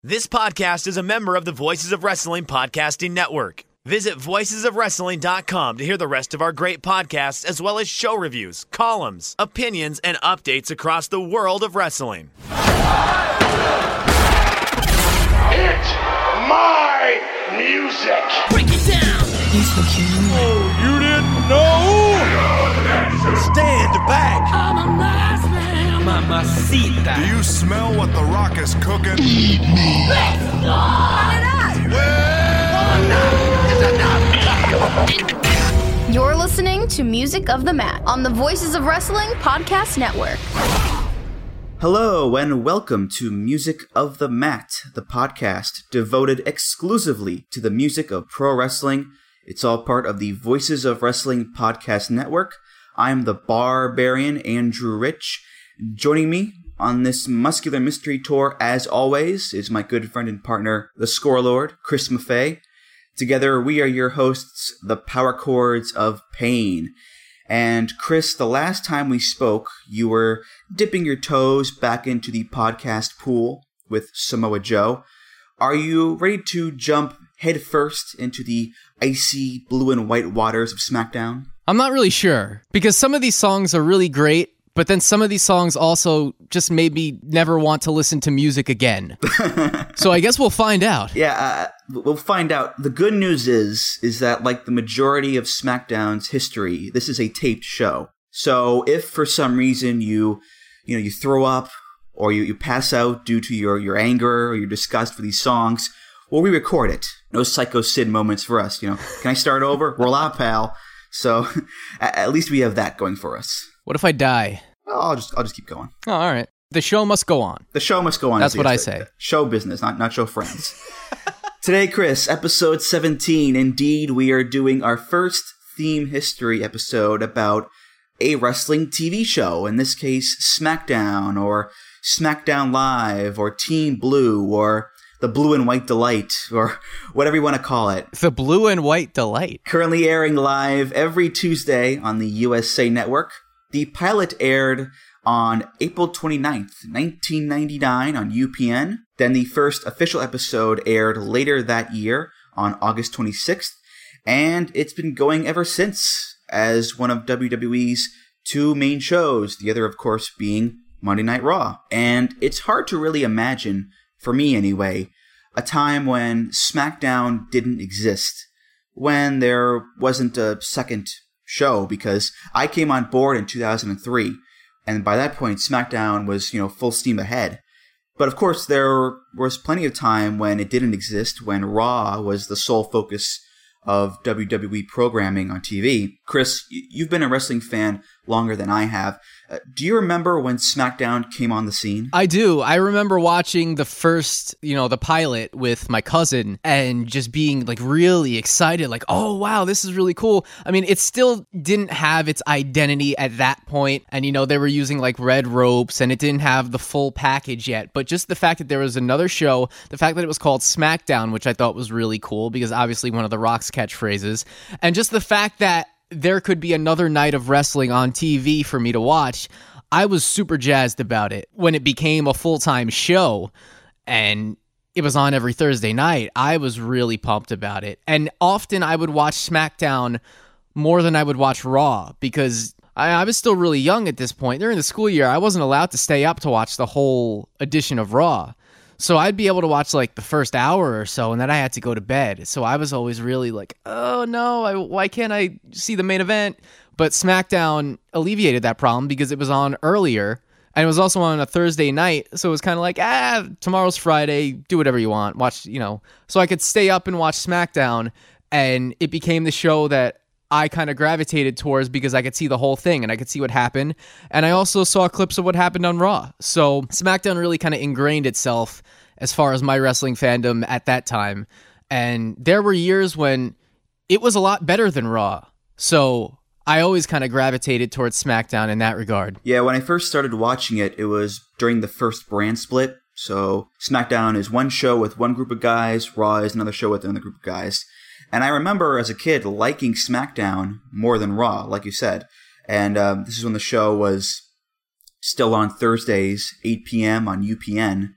This podcast is a member of the Voices of Wrestling Podcasting Network. Visit voicesofwrestling.com to hear the rest of our great podcasts, as well as show reviews, columns, opinions, and updates across the world of wrestling. Hit my music. Break it down. Oh, you didn't know? Stand back. I'm a nice man. Mamacita. Do you smell what The Rock is cooking? Let's go. You're listening to Music of the Mat on the Voices of Wrestling Podcast Network. Hello and welcome to Music of the Mat, the podcast devoted exclusively to the music of pro wrestling. It's all part of the Voices of Wrestling Podcast Network. I'm the Barbarian Andrew Rich. Joining me on this muscular mystery tour, as always, is my good friend and partner, the Scorelord, Chris Maffei. Together, we are your hosts, the Power Chords of Pain. And Chris, the last time we spoke, you were dipping your toes back into the podcast pool with Samoa Joe. Are you ready to jump headfirst into the icy blue and white waters of SmackDown? I'm not really sure, because some of these songs are really great, but then some of these songs also just made me never want to listen to music again. So I guess we'll find out. Yeah, we'll find out. The good news is that like the majority of SmackDown's history, this is a taped show. So if for some reason you throw up or you pass out due to your anger or your disgust for these songs, we'll re-record it. No Psycho Sid moments for us. Can I start over? Roll out, pal. So at least we have that going for us. What if I die? Oh, I'll just keep going. Oh, all right. The show must go on. The show must go on. That's what I say. Show business, not show friends. Today, Chris, episode 17. Indeed, we are doing our first theme history episode about a wrestling TV show. In this case, SmackDown, or SmackDown Live, or Team Blue, or the Blue and White Delight, or whatever you want to call it. The Blue and White Delight. Currently airing live every Tuesday on the USA Network. The pilot aired on April 29th, 1999 on UPN. Then the first official episode aired later that year on August 26th. And it's been going ever since as one of WWE's two main shows, the other, of course, being Monday Night Raw. And it's hard to really imagine, for me anyway, a time when SmackDown didn't exist, when there wasn't a second show, because I came on board in 2003, and by that point, SmackDown was, full steam ahead. But of course, there was plenty of time when it didn't exist, when Raw was the sole focus of WWE programming on TV. Chris, you've been a wrestling fan longer than I have. Do you remember when SmackDown came on the scene? I do. I remember watching the first, the pilot with my cousin and just being like really excited, like, oh, wow, this is really cool. I mean, it still didn't have its identity at that point. And, they were using like red ropes and it didn't have the full package yet. But just the fact that there was another show, the fact that it was called SmackDown, which I thought was really cool because obviously one of The Rock's catchphrases, and just the fact that there could be another night of wrestling on TV for me to watch, I was super jazzed about it. When it became a full-time show and it was on every Thursday night, I was really pumped about it. And often I would watch SmackDown more than I would watch Raw because I was still really young at this point. During the school year, I wasn't allowed to stay up to watch the whole edition of Raw. So I'd be able to watch like the first hour or so, and then I had to go to bed. So I was always really like, oh no, why can't I see the main event? But SmackDown alleviated that problem because it was on earlier, and it was also on a Thursday night. So it was kind of like, tomorrow's Friday, do whatever you want, watch, So I could stay up and watch SmackDown, and it became the show that I kind of gravitated towards because I could see the whole thing and I could see what happened. And I also saw clips of what happened on Raw. So SmackDown really kind of ingrained itself as far as my wrestling fandom at that time. And there were years when it was a lot better than Raw. So I always kind of gravitated towards SmackDown in that regard. Yeah, when I first started watching it, it was during the first brand split. So SmackDown is one show with one group of guys, Raw is another show with another group of guys. And I remember as a kid liking SmackDown more than Raw, like you said. And this is when the show was still on Thursdays, 8 p.m. on UPN.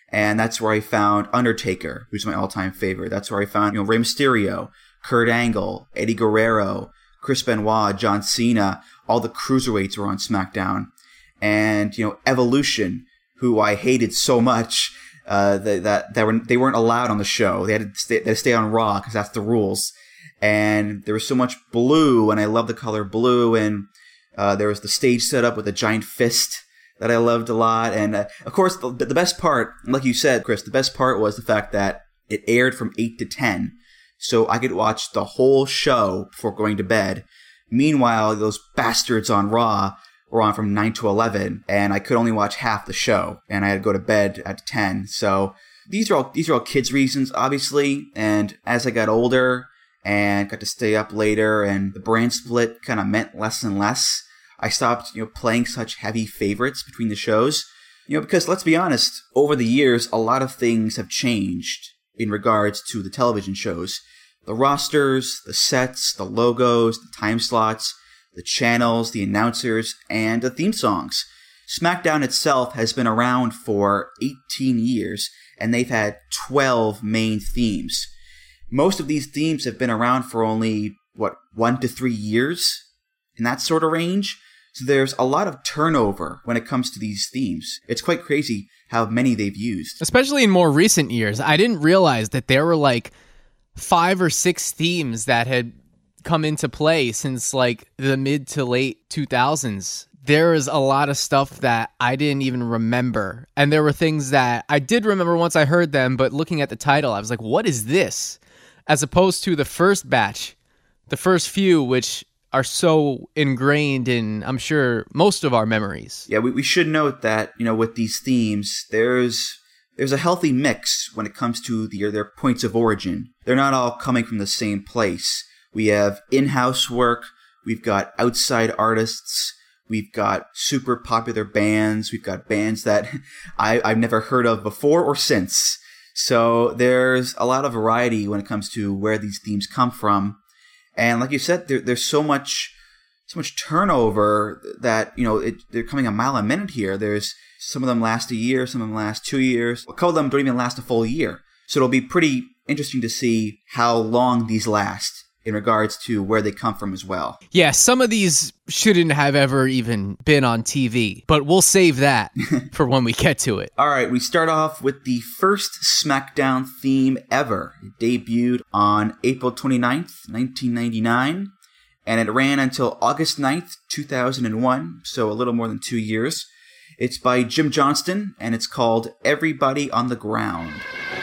And that's where I found Undertaker, who's my all-time favorite. That's where I found, Rey Mysterio, Kurt Angle, Eddie Guerrero, Chris Benoit, John Cena. All the cruiserweights were on SmackDown. And, Evolution, who I hated so much that they weren't allowed on the show. They had to stay on Raw because that's the rules. And there was so much blue, and I love the color blue. And there was the stage setup with a giant fist that I loved a lot. And of course, the best part, like you said, Chris, the best part was the fact that it aired from 8 to 10. So I could watch the whole show before going to bed. Meanwhile, those bastards on Raw were on from 9 to 11, and I could only watch half the show, and I had to go to bed at 10. So these are all kids' reasons, obviously. And as I got older and got to stay up later, and the brand split kind of meant less and less, I stopped, playing such heavy favorites between the shows. Because let's be honest, over the years, a lot of things have changed in regards to the television shows. The rosters, the sets, the logos, the time slots, the channels, the announcers, and the theme songs. SmackDown itself has been around for 18 years, and they've had 12 main themes. Most of these themes have been around for only, 1 to 3 years? In that sort of range? So there's a lot of turnover when it comes to these themes. It's quite crazy how many they've used. Especially in more recent years. I didn't realize that there were 5 or 6 themes that had come into play since the mid to late 2000s. There is a lot of stuff that I didn't even remember. And there were things that I did remember once I heard them, but looking at the title, I was like, what is this? As opposed to the first batch, the first few, which are so ingrained in, I'm sure, most of our memories. Yeah, we should note that, with these themes, there's a healthy mix when it comes to their points of origin. They're not all coming from the same place. We have in-house work, we've got outside artists, we've got super popular bands, we've got bands that I've never heard of before or since. So there's a lot of variety when it comes to where these themes come from. And like you said, there's so much turnover that, they're coming a mile a minute here. There's some of them last a year, some of them last 2 years. A couple of them don't even last a full year. So it'll be pretty interesting to see how long these last in regards to where they come from as well. Yeah, some of these shouldn't have ever even been on TV, but we'll save that for when we get to it. All right, we start off with the first SmackDown theme ever. It debuted on April 29th, 1999, and it ran until August 9th, 2001, so a little more than 2 years. It's by Jim Johnston, and it's called Everybody on the Ground.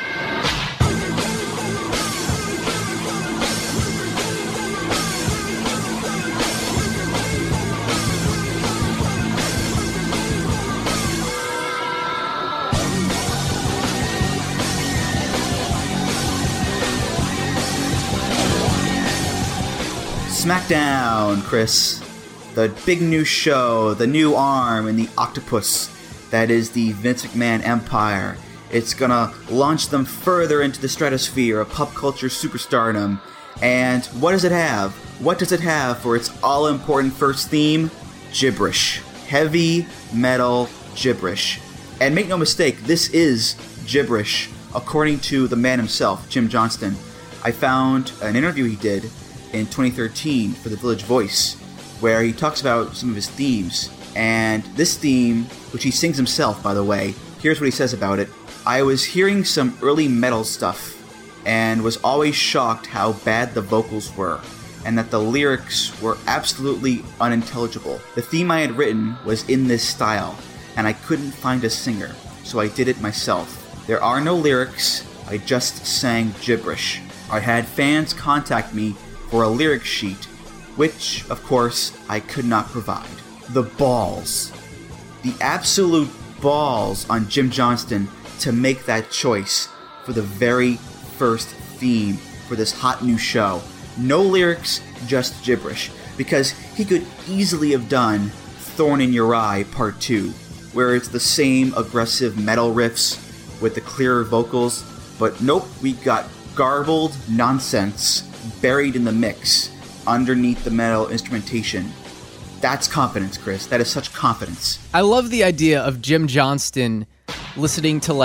SmackDown, Chris. The big new show, the new arm in the octopus that is the Vince McMahon Empire. It's gonna launch them further into the stratosphere of pop culture superstardom. And what does it have? What does it have for its all-important first theme? Gibberish. Heavy metal gibberish. And make no mistake, this is gibberish, according to the man himself, Jim Johnston. I found an interview he did in 2013 for The Village Voice, where he talks about some of his themes. And this theme, which he sings himself, by the way, here's what he says about it. I was hearing some early metal stuff, and was always shocked how bad the vocals were, and that the lyrics were absolutely unintelligible. The theme I had written was in this style, and I couldn't find a singer, so I did it myself. There are no lyrics, I just sang gibberish. I had fans contact me for a lyric sheet, which, of course, I could not provide. The balls. The absolute balls on Jim Johnston to make that choice for the very first theme for this hot new show. No lyrics, just gibberish. Because he could easily have done Thorn in Your Eye Part 2, where it's the same aggressive metal riffs with the clearer vocals, but nope, we got garbled nonsense buried in the mix underneath the metal instrumentation. That's confidence, Chris. That is such confidence. I love the idea of Jim Johnston listening to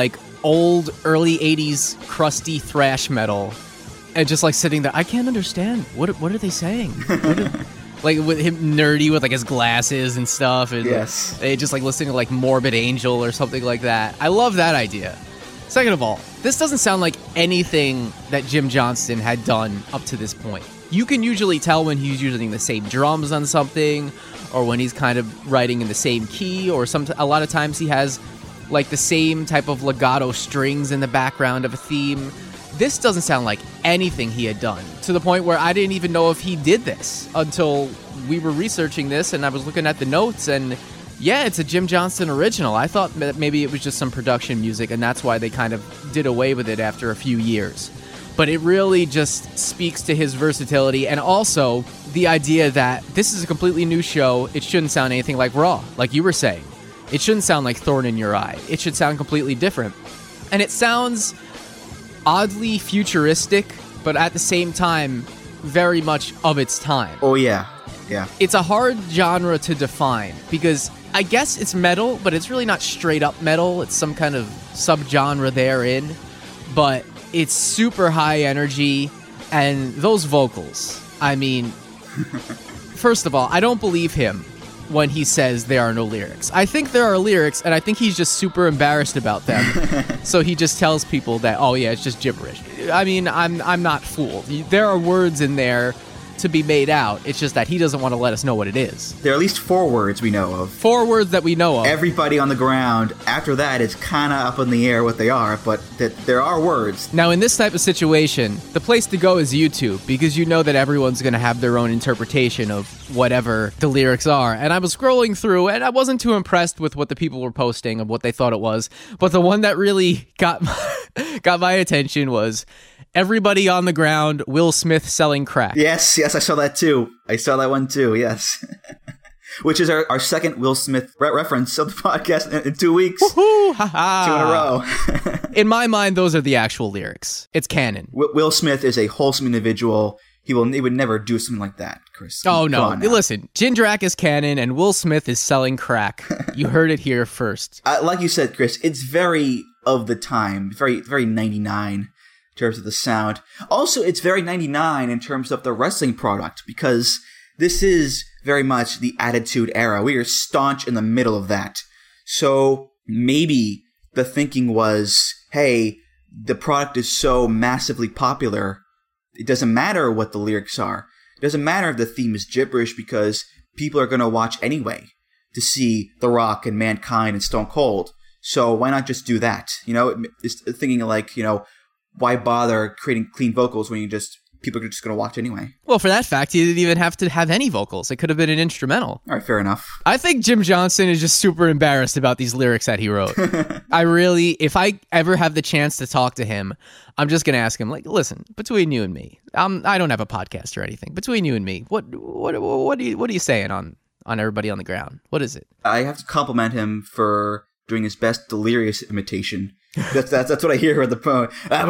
old early 80s crusty thrash metal and just like sitting there. I can't understand. What are they saying? Like with him nerdy with like his glasses and stuff. And Yes. they just like listening to like Morbid Angel or something like that. I love that idea. Second of all, this doesn't sound like anything that Jim Johnston had done up to this point. You can usually tell when he's using the same drums on something, or when he's kind of writing in the same key, or a lot of times he has like the same type of legato strings in the background of a theme. This doesn't sound like anything he had done, to the point where I didn't even know if he did this until we were researching this and I was looking at the notes, and yeah, it's a Jim Johnston original. I thought that maybe it was just some production music, and that's why they kind of did away with it after a few years. But it really just speaks to his versatility, and also the idea that this is a completely new show. It shouldn't sound anything like Raw, like you were saying. It shouldn't sound like Thorn in Your Eye. It should sound completely different. And it sounds oddly futuristic, but at the same time, very much of its time. Oh, yeah. Yeah. It's a hard genre to define, because I guess it's metal, but it's really not straight up metal. It's some kind of subgenre therein. But it's super high energy, and those vocals, I mean, first of all, I don't believe him when he says there are no lyrics. I think there are lyrics, and I think he's just super embarrassed about them. So he just tells people that, oh yeah, it's just gibberish. I mean, I'm not fooled. There are words in there to be made out. It's just that he doesn't want to let us know what it is. There are at least 4 words we know of. 4 words that we know of. Everybody on the ground. After that, it's kind of up in the air what they are, but there are words. Now, in this type of situation, the place to go is YouTube, because you know that everyone's going to have their own interpretation of whatever the lyrics are. And I was scrolling through, and I wasn't too impressed with what the people were posting of what they thought it was. But the one that really got my attention was everybody on the ground, Will Smith selling crack. Yes, I saw that too. I saw that one too, yes. Which is our second Will Smith reference of the podcast in 2 weeks. Woohoo! Ha-ha. 2 in a row. In my mind, those are the actual lyrics. It's canon. Will Smith is a wholesome individual. He would never do something like that, Chris. Oh, no. Listen, Jindrak is canon and Will Smith is selling crack. You heard it here first. Like you said, Chris, it's very of the time. Very, very 99 in terms of the sound. Also, it's very 99 in terms of the wrestling product, because this is very much the Attitude Era. We are staunch in the middle of that. So maybe the thinking was, hey, the product is so massively popular, it doesn't matter what the lyrics are. It doesn't matter if the theme is gibberish, because people are going to watch anyway to see The Rock and Mankind and Stone Cold. So why not just do that? You know, it's thinking like, you know, why bother creating clean vocals when people are just going to watch anyway? Well, for that fact, he didn't even have to have any vocals. It could have been an instrumental. All right, fair enough. I think Jim Johnston is just super embarrassed about these lyrics that he wrote. If I ever have the chance to talk to him, I'm just going to ask him, like, listen, between you and me, I don't have a podcast or anything. Between you and me, what are you saying on everybody on the ground? What is it? I have to compliment him for doing his best Delirious imitation. That's what I hear at the phone.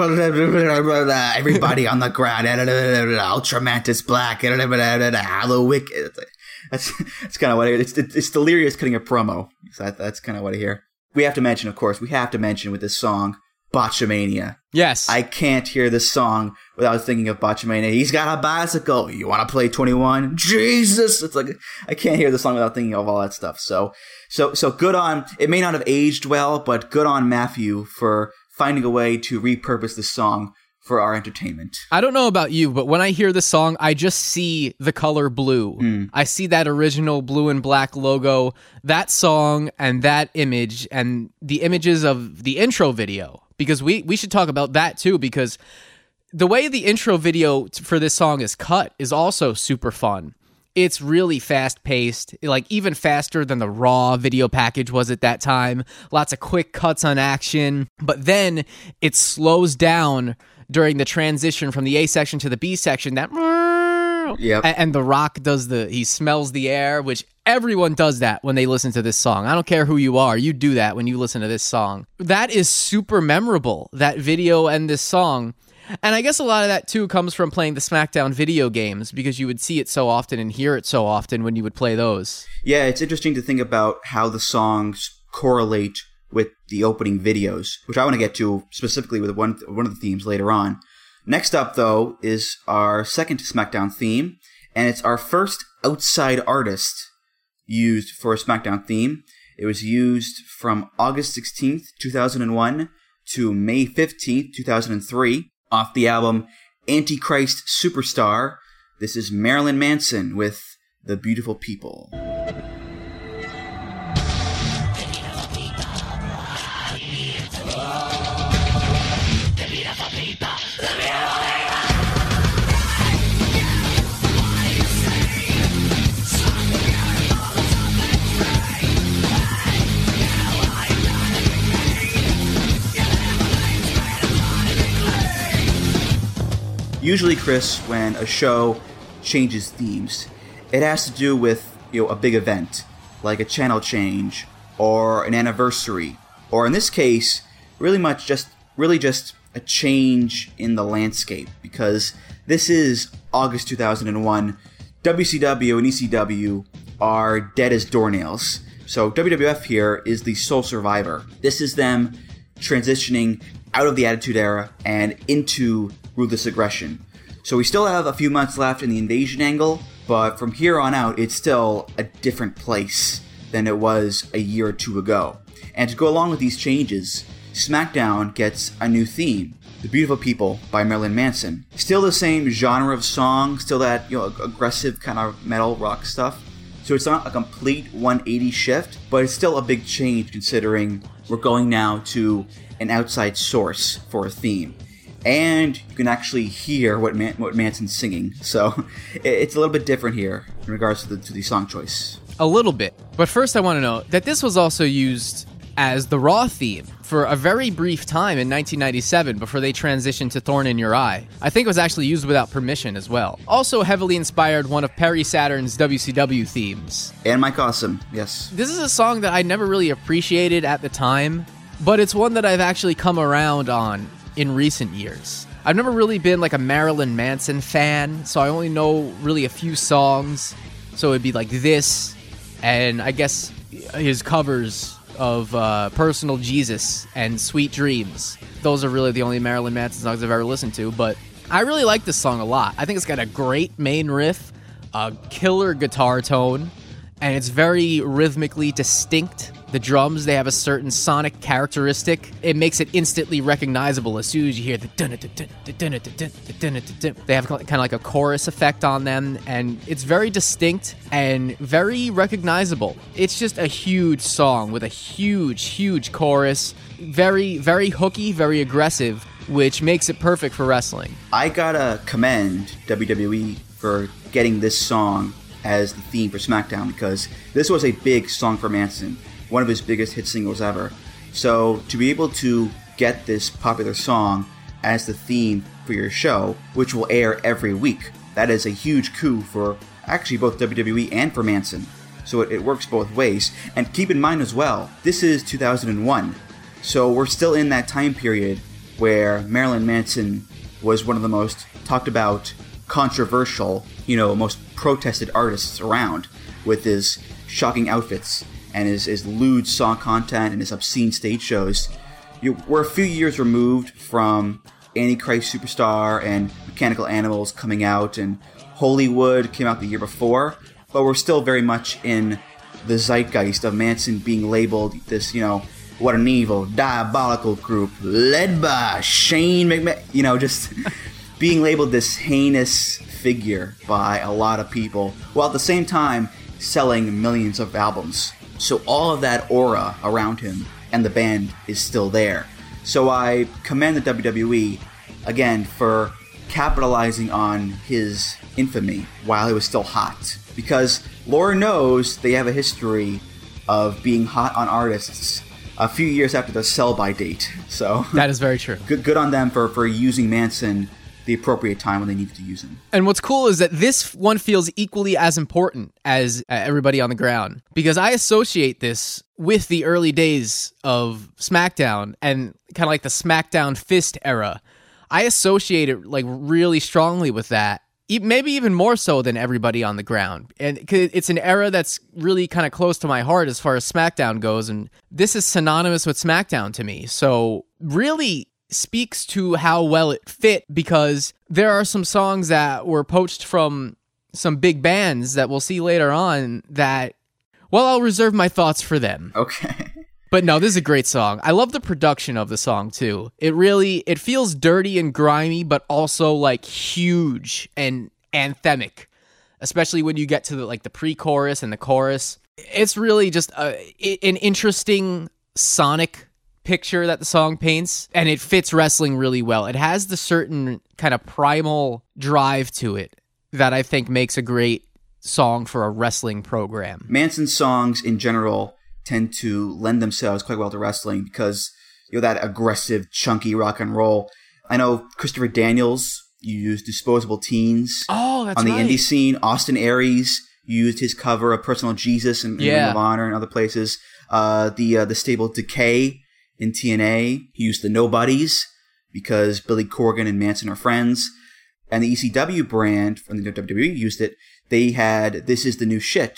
Everybody on the ground. Ultramantis Black. Hollow Wicked. That's kind of what I hear. It's Delirious cutting a promo. So that's kind of what I hear. We have to mention, of course, with this song, Botchamania. Yes. I can't hear this song without thinking of Botchamania. He's got a bicycle. You want to play 21? Jesus! It's like, I can't hear the song without thinking of all that stuff. So good on, it may not have aged well, but good on Matthew for finding a way to repurpose this song for our entertainment. I don't know about you, but when I hear the song, I just see the color blue. I see that original blue and black logo, that song, and that image, and the images of the intro video. Because we should talk about that too, because the way the intro video for this song is cut is also super fun. It's really fast-paced, like even faster than the Raw video package was at that time. Lots of quick cuts on action, but then it slows down during the transition from the A section to the B section. Yep. And The Rock he smells the air, which everyone does that when they listen to this song. I don't care who you are, you do that when you listen to this song. That is super memorable, that video and this song. And I guess a lot of that, too, comes from playing the SmackDown video games, because you would see it so often and hear it so often when you would play those. Yeah, it's interesting to think about how the songs correlate with the opening videos, which I want to get to specifically with one of the themes later on. Next up, though, is our second SmackDown theme, and it's our first outside artist used for a SmackDown theme. It was used from August 16th, 2001 to May 15th, 2003, off the album Antichrist Superstar. This is Marilyn Manson with The Beautiful People. Usually, Chris, when a show changes themes, it has to do with, a big event, like a channel change, or an anniversary, or in this case, really just a change in the landscape, because this is August 2001, WCW and ECW are dead as doornails, so WWF here is the sole survivor. This is them transitioning out of the Attitude Era and into Ruthless Aggression. So we still have a few months left in the Invasion angle, but from here on out, it's still a different place than it was a year or two ago. And to go along with these changes, SmackDown gets a new theme, The Beautiful People by Marilyn Manson. Still the same genre of song, still that aggressive kind of metal rock stuff. So it's not a complete 180 shift, but it's still a big change considering we're going now to an outside source for a theme. And you can actually hear what Manson's singing. So it's a little bit different here in regards to the song choice. A little bit. But first I want to note that this was also used as the Raw theme for a very brief time in 1997 before they transitioned to Thorn in Your Eye. I think it was actually used without permission as well. Also heavily inspired one of Perry Saturn's WCW themes. And Mike Awesome, yes. This is a song that I never really appreciated at the time, but it's one that I've actually come around on in recent years. I've never really been like a Marilyn Manson fan, so I only know really a few songs. So it'd be like this, and I guess his covers of Personal Jesus and Sweet Dreams. Those are really the only Marilyn Manson songs I've ever listened to, but I really like this song a lot. I think it's got a great main riff, a killer guitar tone, and it's very rhythmically distinct. The drums, they have a certain sonic characteristic. It makes it instantly recognizable as soon as you hear the dun-dun-dun-dun-dun-dun-dun-dun-dun. They have kind of like a chorus effect on them, and it's very distinct and very recognizable. It's just a huge song with a huge, huge chorus. Very, very hooky, very aggressive, which makes it perfect for wrestling. I gotta commend WWE for getting this song as the theme for SmackDown, because this was a big song for Manson. One of his biggest hit singles ever. So to be able to get this popular song as the theme for your show, which will air every week, that is a huge coup for actually both WWE and for Manson. So it works both ways. And keep in mind as well, this is 2001. So we're still in that time period where Marilyn Manson was one of the most talked about, controversial, most protested artists around, with his shocking outfits and his lewd song content and his obscene stage shows. We're a few years removed from Antichrist Superstar and Mechanical Animals coming out, and Hollywood came out the year before, but we're still very much in the zeitgeist of Manson being labeled this, what an evil, diabolical group led by Shane McMahon, just being labeled this heinous figure by a lot of people, while at the same time selling millions of albums. So all of that aura around him and the band is still there. So I commend the WWE, again, for capitalizing on his infamy while he was still hot. Because Lord knows they have a history of being hot on artists a few years after the sell-by date. So that is very true. Good on them for using Manson the appropriate time when they needed to use him. And what's cool is that this one feels equally as important as Everybody on the Ground, because I associate this with the early days of SmackDown and kind of like the SmackDown Fist era. I associate it like really strongly with that, maybe even more so than Everybody on the Ground. And it's an era that's really kind of close to my heart as far as SmackDown goes, and this is synonymous with SmackDown to me. So really speaks to how well it fit, because there are some songs that were poached from some big bands that we'll see later on that, well, I'll reserve my thoughts for them. Okay. But no, this is a great song. I love the production of the song too. It feels dirty and grimy, but also like huge and anthemic, especially when you get to the pre-chorus and the chorus. It's really just an interesting sonic picture that the song paints, and it fits wrestling really well. It has the certain kind of primal drive to it that I think makes a great song for a wrestling program. Manson's songs in general tend to lend themselves quite well to wrestling because that aggressive, chunky rock and roll. I know Christopher Daniels used Disposable Teens on the indie scene. Austin Aries used his cover of Personal Jesus in Ring of Honor and other places. The stable Decay in TNA used the Nobodies because Billy Corgan and Manson are friends. And the ECW brand from the WWE used it. They had This Is the New Shit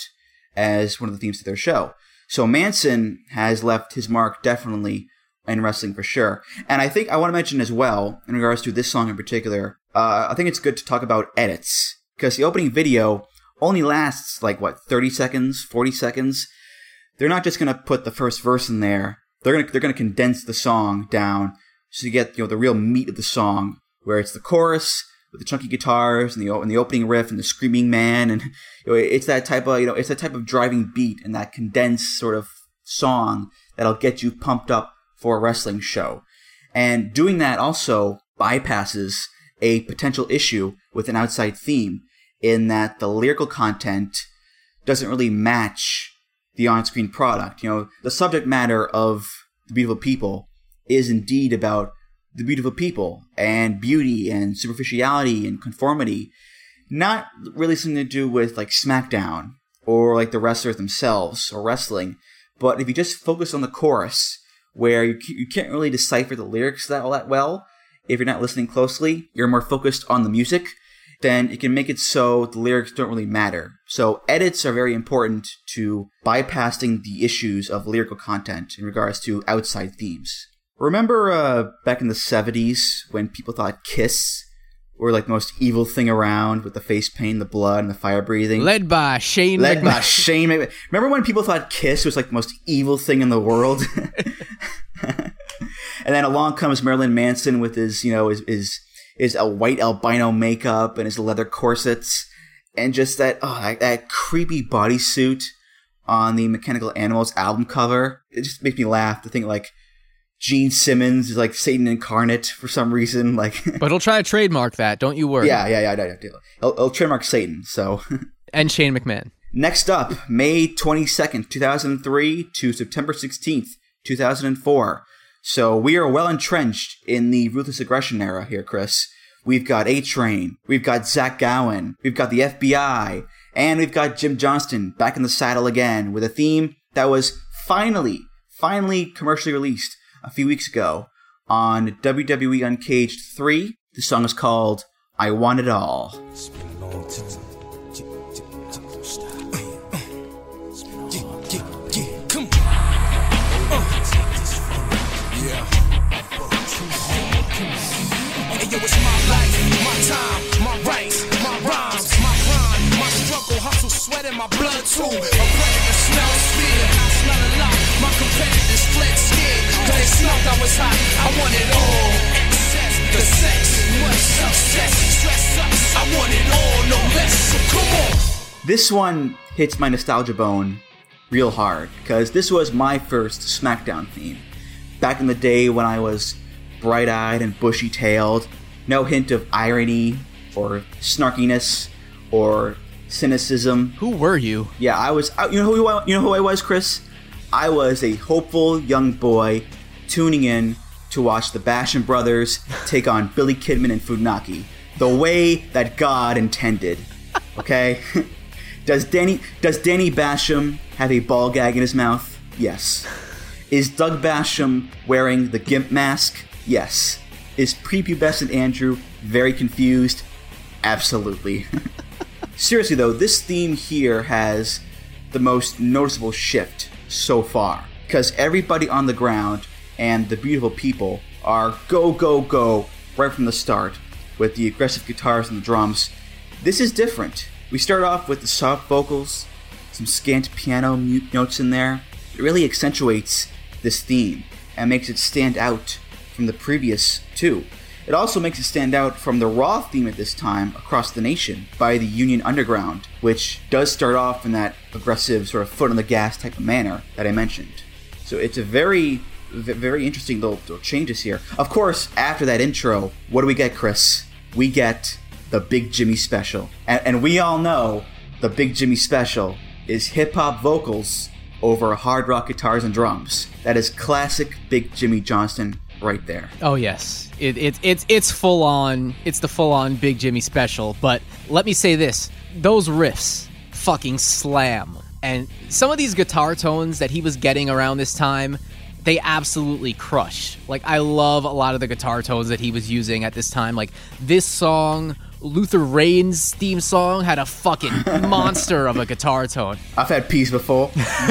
as one of the themes of their show. So Manson has left his mark definitely in wrestling for sure. And I think I want to mention as well, in regards to this song in particular, I think it's good to talk about edits. Because the opening video only lasts 30 seconds, 40 seconds. They're not just going to put the first verse in there. They're going to condense the song down so you get the real meat of the song, where it's the chorus with the chunky guitars and the opening riff and the screaming man, and it's that type of driving beat and that condensed sort of song that'll get you pumped up for a wrestling show. And doing that also bypasses a potential issue with an outside theme, in that the lyrical content doesn't really match the on-screen product. The subject matter of The Beautiful People is indeed about the beautiful people and beauty and superficiality and conformity, not really something to do with SmackDown or the wrestlers themselves or wrestling. But if you just focus on the chorus, where you can't really decipher the lyrics all that well, if you're not listening closely, you're more focused on the music, then it can make it so the lyrics don't really matter. So edits are very important to bypassing the issues of lyrical content in regards to outside themes. Remember back in the 70s when people thought Kiss were the most evil thing around, with the face paint, the blood, and the fire breathing? Led by Shane McMahon. Remember when people thought Kiss was the most evil thing in the world? And then along comes Marilyn Manson with his white albino makeup and his leather corsets, and just that creepy bodysuit on the Mechanical Animals album cover. It just makes me laugh to think Gene Simmons is Satan incarnate for some reason. But he'll try to trademark that, don't you worry. Yeah. He'll trademark Satan, so. And Shane McMahon. Next up, May 22nd, 2003 to September 16th, 2004. So we are well entrenched in the Ruthless Aggression era here, Chris. We've got A-Train, we've got Zach Gowen, we've got the FBI, and we've got Jim Johnston back in the saddle again with a theme that was finally commercially released a few weeks ago on WWE Uncaged 3. The song is called I Want It All. It's been a long time. Come on. Yeah. Hey, yo, it's my life, my time, my rights, my rhymes, my grind, my struggle, hustle, sweat, and my blood too. A predator smells fear, I smell a lot. My competitors fled scared, cause they smelled I was hot. I want it all. Excess, the sex, much success, stress us. I want it all, no less, so come on. This one hits my nostalgia bone real hard, because this was my first SmackDown theme. Back in the day when I was bright-eyed and bushy-tailed, no hint of irony or snarkiness or cynicism. Who were you? Yeah, I was. You know who I was, Chris? I was a hopeful young boy tuning in to watch the Basham brothers take on Billy Kidman and Funaki, the way that God intended. Okay. Does Danny Basham have a ball gag in his mouth? Yes. Is Doug Basham wearing the gimp mask? Yes. Is prepubescent Andrew very confused? Absolutely. Seriously, though, this theme here has the most noticeable shift so far. Because everybody on the ground and the beautiful people are go, go, go right from the start with the aggressive guitars and the drums. This is different. We start off with the soft vocals, some scant piano notes in there. It really accentuates this theme and makes it stand out from the previous two. It also makes it stand out from the Raw theme at this time across the nation by the Union Underground, which does start off in that aggressive sort of foot on the gas type of manner that I mentioned. So it's a very, very interesting little changes here. Of course, after that intro, what do we get, Chris? We get the Big Jimmy Special. And we all know the Big Jimmy Special is hip-hop vocals over hard rock guitars and drums. That is classic Big Jimmy Johnston right there. Oh yes, it's full on. It's the full on Big Jimmy Special. But let me say this: those riffs fucking slam, and some of these guitar tones that he was getting around this time, they absolutely crush. Like, I love a lot of the guitar tones that he was using at this time. Like this song, Luther Reigns' theme song, had a fucking monster of a guitar tone. I've had P's before.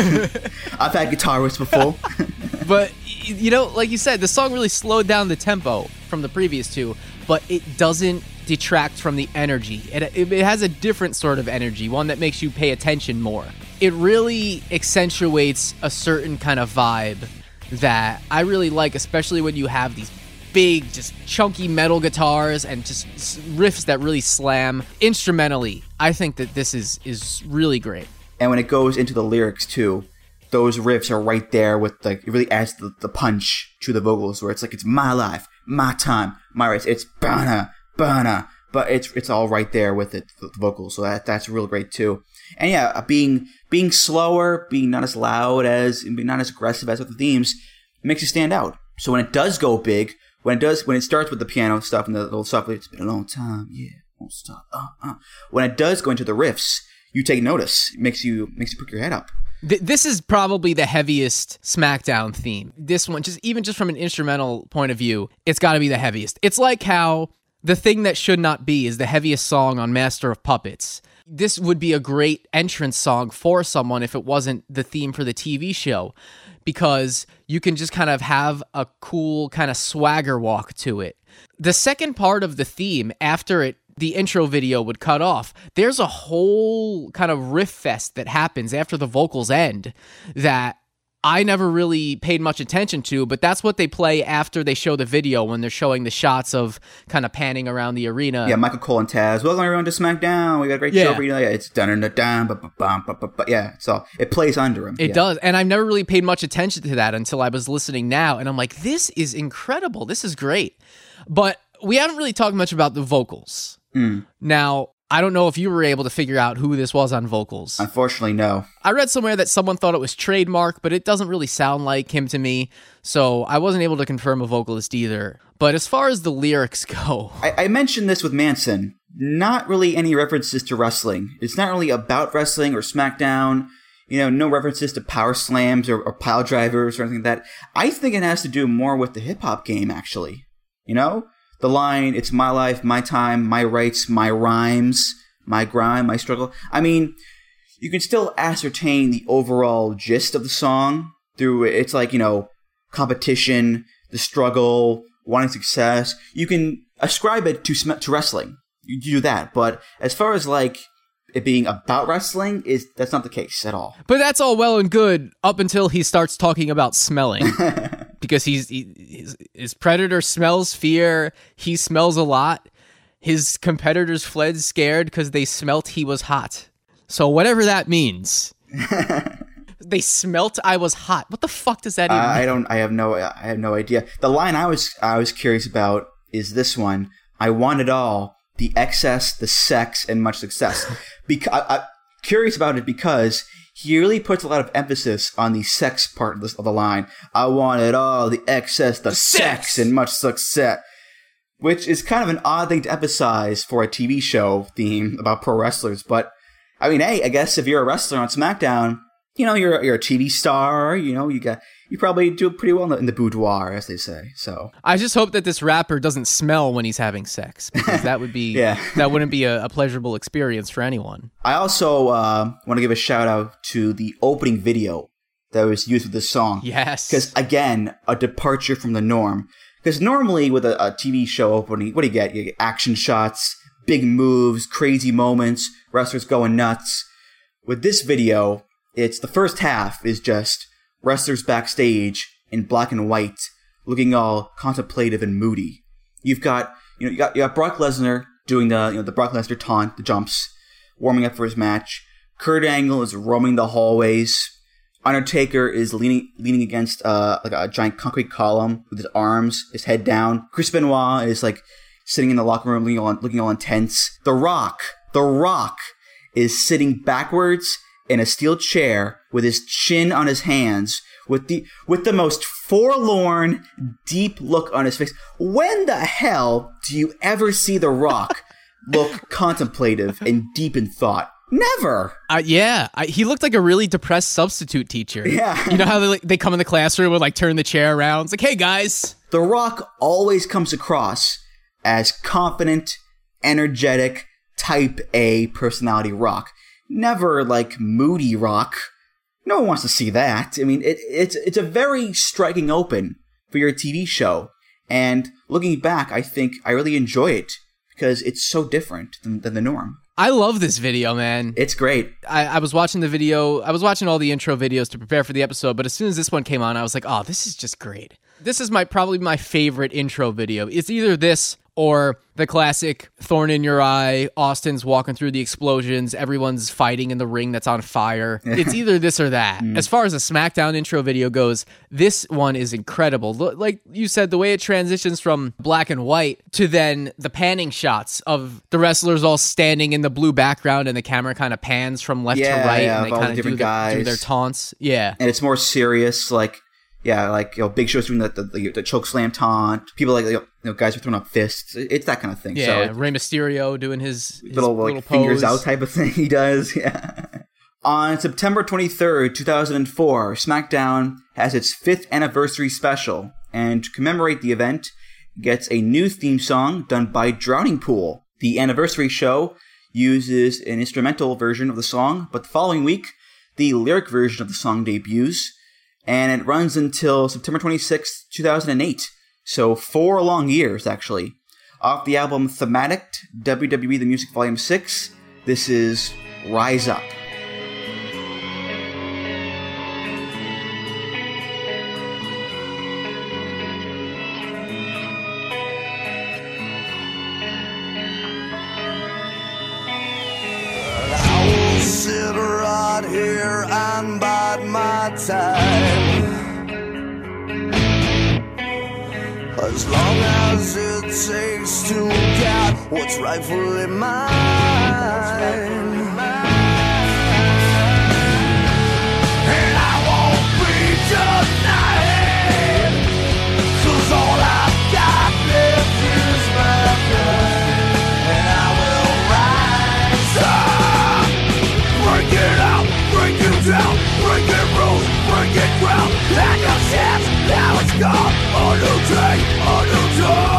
I've had guitar riffs before. But, you know, like you said, the song really slowed down the tempo from the previous two, but it doesn't detract from the energy. It has a different sort of energy, one that makes you pay attention more. It really accentuates a certain kind of vibe that I really like, especially when you have these big, just chunky metal guitars and just riffs that really slam. Instrumentally, I think that this is really great. And when it goes into the lyrics, too, those riffs are right there with, like, it really adds the punch to the vocals, where it's like, it's my life, my time, my rights. It's bana, bana, but it's all right there with it, the vocals. So that's real great too. And yeah, being slower, being not as loud as, and being not as aggressive as with the themes, makes it stand out. So when it does go big, when it starts with the piano stuff and the little stuff, it's been a long time, yeah, won't stop. When it does go into the riffs, you take notice. It makes you put your head up. This is probably the heaviest SmackDown theme. This one, just from an instrumental point of view, it's got to be the heaviest. It's like how The Thing That Should Not Be is the heaviest song on Master of Puppets. This would be a great entrance song for someone if it wasn't the theme for the TV show, because you can just kind of have a cool kind of swagger walk to it. The second part of the theme, after the intro video would cut off, there's a whole kind of riff fest that happens after the vocals end that I never really paid much attention to, but that's what they play after they show the video, when they're showing the shots of kind of panning around the arena. Yeah, Michael Cole and Taz. Welcome everyone to SmackDown. We got a great show for you. Yeah, it's dun dun dun dun. Yeah, so it plays under him. It does, and I've never really paid much attention to that until I was listening now, and I'm like, this is incredible. This is great. But we haven't really talked much about the vocals. Now, I don't know if you were able to figure out who this was on vocals. Unfortunately, no. I read somewhere that someone thought it was Trademark, but it doesn't really sound like him to me, so I wasn't able to confirm a vocalist either. But as far as the lyrics go... I mentioned this with Manson. Not really any references to wrestling. It's not really about wrestling or SmackDown. You know, no references to power slams or pile drivers or anything like that. I think it has to do more with the hip-hop game, actually. You know? The line, it's my life, my time, my rights, my rhymes, my grind, my struggle. I mean, you can still ascertain the overall gist of the song through, it's like, you know, competition, the struggle, wanting success. You can ascribe it to wrestling. You do that. But as far as, like, it being about wrestling, that's not the case at all. But that's all well and good up until he starts talking about smelling. Because his predator smells fear. He smells a lot. His competitors fled scared because they smelt he was hot. So whatever that means. They smelt I was hot. What the fuck does that even mean? I have no idea. The line I was curious about is this one. I want it all. The excess, the sex, and much success. I'm curious about it because he really puts a lot of emphasis on the sex part of the line. I want it all, the excess, the sex, and much success. Which is kind of an odd thing to emphasize for a TV show theme about pro wrestlers. But, I mean, hey, I guess if you're a wrestler on SmackDown, you know, you're a TV star, you know, you you probably do pretty well in the boudoir, as they say. So I just hope that this rapper doesn't smell when he's having sex, because that would be that wouldn't be a pleasurable experience for anyone. I also want to give a shout out to the opening video that was used with this song. Yes. Because, again, a departure from the norm. Because normally with a TV show opening, what do you get? You get action shots, big moves, crazy moments, wrestlers going nuts. With this video, it's the first half is just wrestlers backstage in black and white, looking all contemplative and moody. You got Brock Lesnar doing the Brock Lesnar taunt, the jumps, warming up for his match. Kurt Angle is roaming the hallways. Undertaker is leaning against like a giant concrete column with his arms, his head down. Chris Benoit is like sitting in the locker room looking all intense. The Rock is sitting backwards in a steel chair with his chin on his hands, with the most forlorn, deep look on his face. When the hell do you ever see The Rock look contemplative and deep in thought? Never. He looked like a really depressed substitute teacher. Yeah. You know how they come in the classroom and like turn the chair around? It's like, hey guys. The Rock always comes across as confident, energetic, type A personality Rock. Never like moody Rock. No one wants to see that. I mean, it's a very striking open for your TV show. And looking back, I think I really enjoy it because it's so different than the norm. I love this video, man. It's great. I was watching the video. I was watching all the intro videos to prepare for the episode, but as soon as this one came on, I was like, oh, this is just great. This is probably my favorite intro video. It's either this or the classic Thorn in Your Eye, Austin's walking through the explosions, everyone's fighting in the ring that's on fire. It's either this or that. As far as a SmackDown intro video goes, this one is incredible. Like you said, the way it transitions from black and white to then the panning shots of the wrestlers all standing in the blue background and the camera kind of pans from left to right and they kind of do their taunts. Yeah. And it's more serious, like Big Show's doing the choke slam taunt. People guys are throwing up fists. It's that kind of thing. Yeah, so Rey Mysterio doing his little fingers out type of thing he does. Yeah. On September 23rd, 2004, SmackDown has its 5th anniversary special, and to commemorate the event, gets a new theme song done by Drowning Pool. The anniversary show uses an instrumental version of the song, but the following week, the lyric version of the song debuts. And it runs until September 26, 2008. So 4 long years, actually. Off the album Thematic, WWE The Music Volume 6, this is Rise Up. I will sit right here and bide my time. As long as it takes to get what's rightfully mine. And I won't be denied, 'cause all I've got left is my pride. And I will rise up, break it up, break it down, break it rules, break it ground. Like a chance, now it's gone. A new day, a new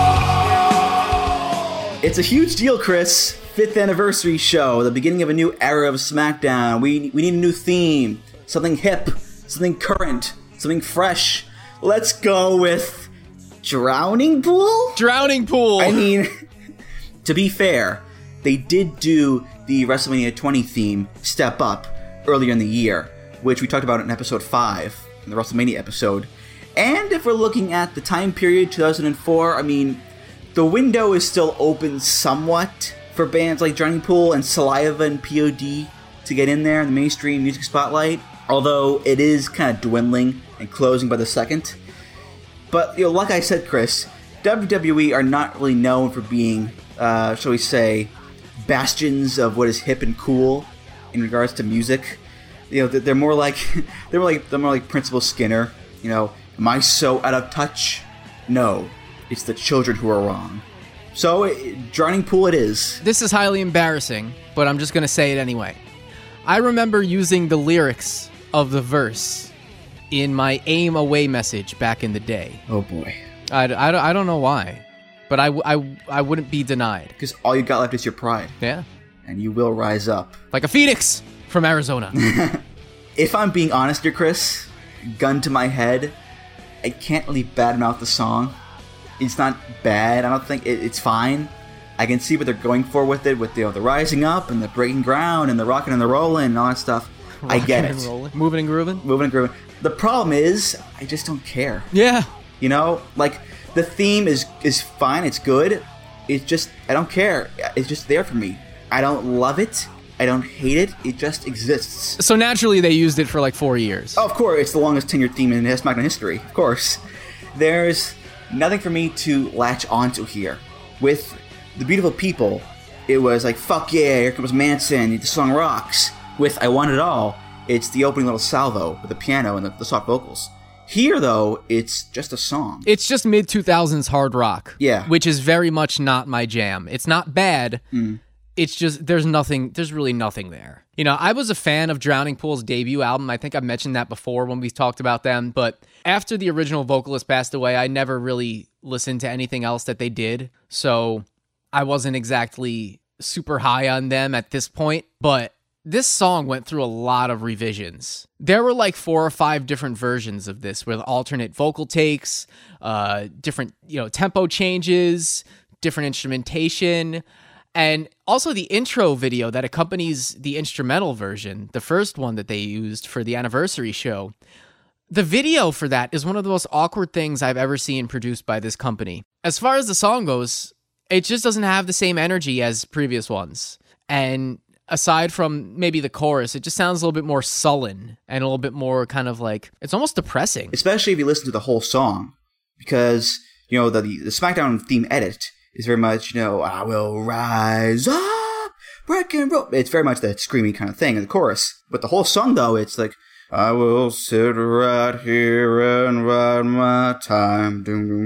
dawn. It's a huge deal, Chris. 5th anniversary show, the beginning of a new era of SmackDown. We need a new theme, something hip, something current, something fresh. Let's go with Drowning Pool? Drowning Pool! I mean, to be fair, they did do the WrestleMania 20 theme, Step Up, earlier in the year, which we talked about in episode 5, in the WrestleMania episode. And if we're looking at the time period, 2004, I mean, the window is still open somewhat for bands like Drowning Pool and Saliva and POD to get in there in the mainstream music spotlight, although it is kind of dwindling and closing by the second. But, like I said, Chris, WWE are not really known for being, shall we say, bastions of what is hip and cool in regards to music. They're more like Principal Skinner. Am I so out of touch? No, it's the children who are wrong. So, Drowning Pool it is. This is highly embarrassing, but I'm just going to say it anyway. I remember using the lyrics of the verse in my AIM away message back in the day. Oh boy. I don't know why, but I wouldn't be denied. Because all you got left is your pride. Yeah. And you will rise up. Like a phoenix from Arizona. If I'm being honest here, Chris, gun to my head, I can't really badmouth the song. It's not bad. I don't think it's fine. I can see what they're going for with it, with the rising up and the breaking ground and the rocking and the rolling and all that stuff. I get it. Moving and grooving? Moving and grooving. The problem is, I just don't care. Yeah. You know, like, the theme is fine, it's good. It's just, I don't care. It's just there for me. I don't love it. I don't hate it. It just exists. So naturally, they used it for like 4 years. Oh, of course, it's the longest tenured theme in SmackDown history. Of course. There's nothing for me to latch onto here. With the Beautiful People, it was like, fuck yeah, here comes Manson, the song rocks. With I Want It All, it's the opening little salvo with the piano and the soft vocals. Here, though, it's just a song. It's just mid-2000s hard rock. Yeah. Which is very much not my jam. It's not bad. It's just, there's really nothing there. You know, I was a fan of Drowning Pool's debut album. I think I've mentioned that before when we talked about them. But after the original vocalist passed away, I never really listened to anything else that they did. So I wasn't exactly super high on them at this point. But this song went through a lot of revisions. There were like 4 or 5 different versions of this with alternate vocal takes, different, tempo changes, different instrumentation. And also the intro video that accompanies the instrumental version, the first one that they used for the anniversary show. The video for that is one of the most awkward things I've ever seen produced by this company. As far as the song goes, it just doesn't have the same energy as previous ones. And aside from maybe the chorus, it just sounds a little bit more sullen and a little bit more kind of like, it's almost depressing. Especially if you listen to the whole song. Because, the SmackDown theme edit is very much, I will rise up, break and roll. It's very much that screamy kind of thing in the chorus. But the whole song, though, it's like, I will sit right here and ride my time.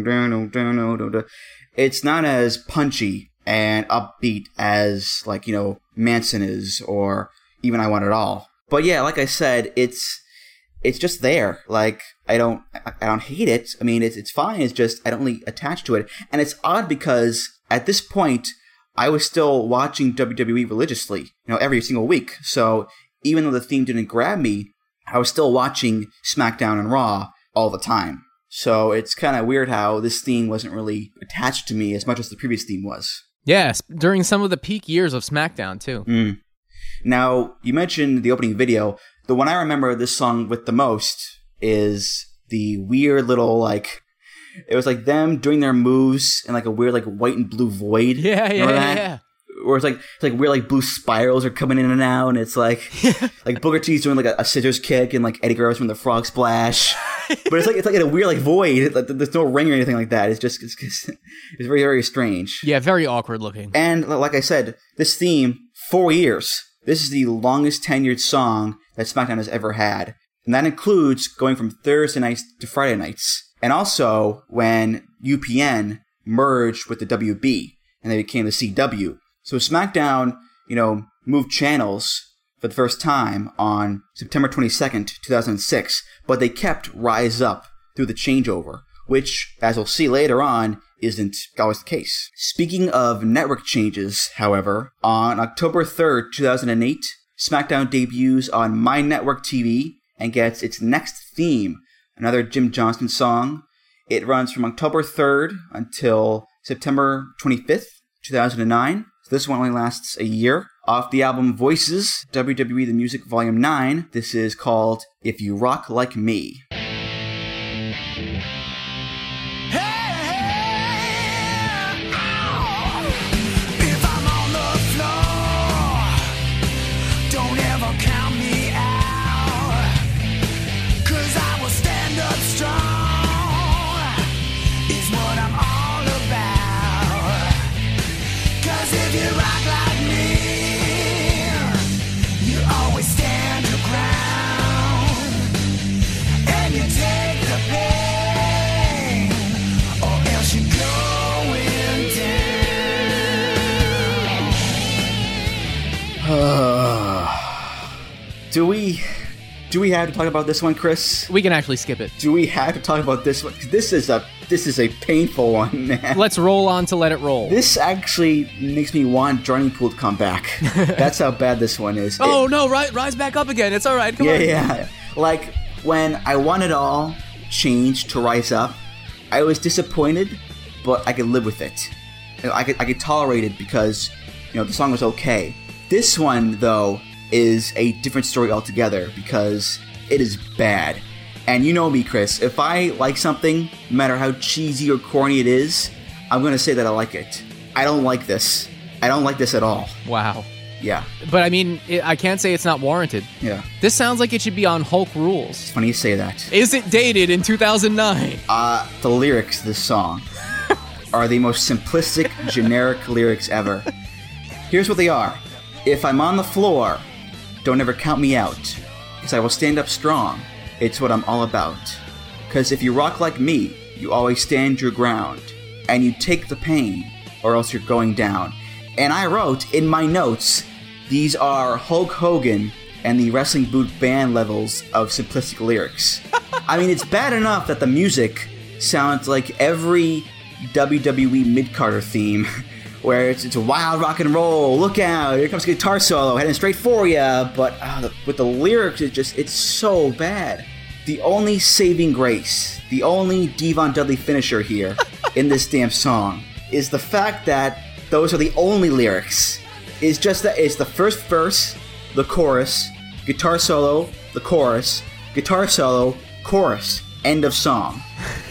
It's not as punchy and upbeat as, like, Manson is, or even I Want It All. But yeah, like I said, it's just there. Like, I don't hate it. I mean, it's fine. It's just, I don't really attach to it. And it's odd because at this point, I was still watching WWE religiously, every single week. So even though the theme didn't grab me, I was still watching SmackDown and Raw all the time. So it's kind of weird how this theme wasn't really attached to me as much as the previous theme was. Yes, during some of the peak years of SmackDown, too. Now, you mentioned the opening video. The one I remember this song with the most is the weird little, like, it was like them doing their moves in like a weird, like, white and blue void. Yeah. Or it's like weird, like, blue spirals are coming in and out, and it's like, like Booker T's doing like a scissors kick, and like Eddie Guerrero's doing the frog splash. But it's like in a weird, like, void. Like, there's no ring or anything like that. It's just, it's very, very strange. Yeah, very awkward looking. And like I said, this theme, 4 years. This is the longest tenured song that SmackDown has ever had. And that includes going from Thursday nights to Friday nights. And also when UPN merged with the WB and they became the CW. So SmackDown, moved channels for the first time on September 22nd, 2006. But they kept Rise Up through the changeover, which, as we'll see later on, isn't always the case. Speaking of network changes, however, on October 3rd, 2008, SmackDown debuts on My Network TV and gets its next theme, another Jim Johnston song. It runs from October 3rd until September 25th, 2009. So this one only lasts a year. Off the album Voices, WWE The Music Volume 9, this is called If You Rock Like Me. Do we have to talk about this one, Chris? We can actually skip it. Do we have to talk about this one? 'Cause this is a painful one, man. Let's roll on to Let It Roll. This actually makes me want Johnny Poole to come back. That's how bad this one is. Oh, no, rise back up again. It's all right. Come on. Yeah. Like, when I Want It All changed to Rise Up, I was disappointed, but I could live with it. You know, I could tolerate it because, you know, the song was okay. This one, though, is a different story altogether because it is bad. And you know me, Chris, if I like something, no matter how cheesy or corny it is, I'm going to say that I like it. I don't like this. I don't like this at all. Wow. Yeah. But I mean, I can't say it's not warranted. Yeah. This sounds like it should be on Hulk Rules. It's funny you say that. Is it dated in 2009? The lyrics of this song are the most simplistic, generic lyrics ever. Here's what they are. If I'm on the floor, don't ever count me out, because I will stand up strong. It's what I'm all about. Because if you rock like me, you always stand your ground, and you take the pain, or else you're going down. And I wrote in my notes, these are Hulk Hogan and the Wrestling Boot Band levels of simplistic lyrics. I mean, it's bad enough that the music sounds like every WWE mid-Carter theme, where it's a wild rock and roll, look out, here comes a guitar solo, heading straight for ya, but with the lyrics, it's so bad. The only saving grace, the only Devon Dudley finisher here in this damn song is the fact that those are the only lyrics. It's just that it's the first verse, the chorus, guitar solo, the chorus, guitar solo, chorus, end of song.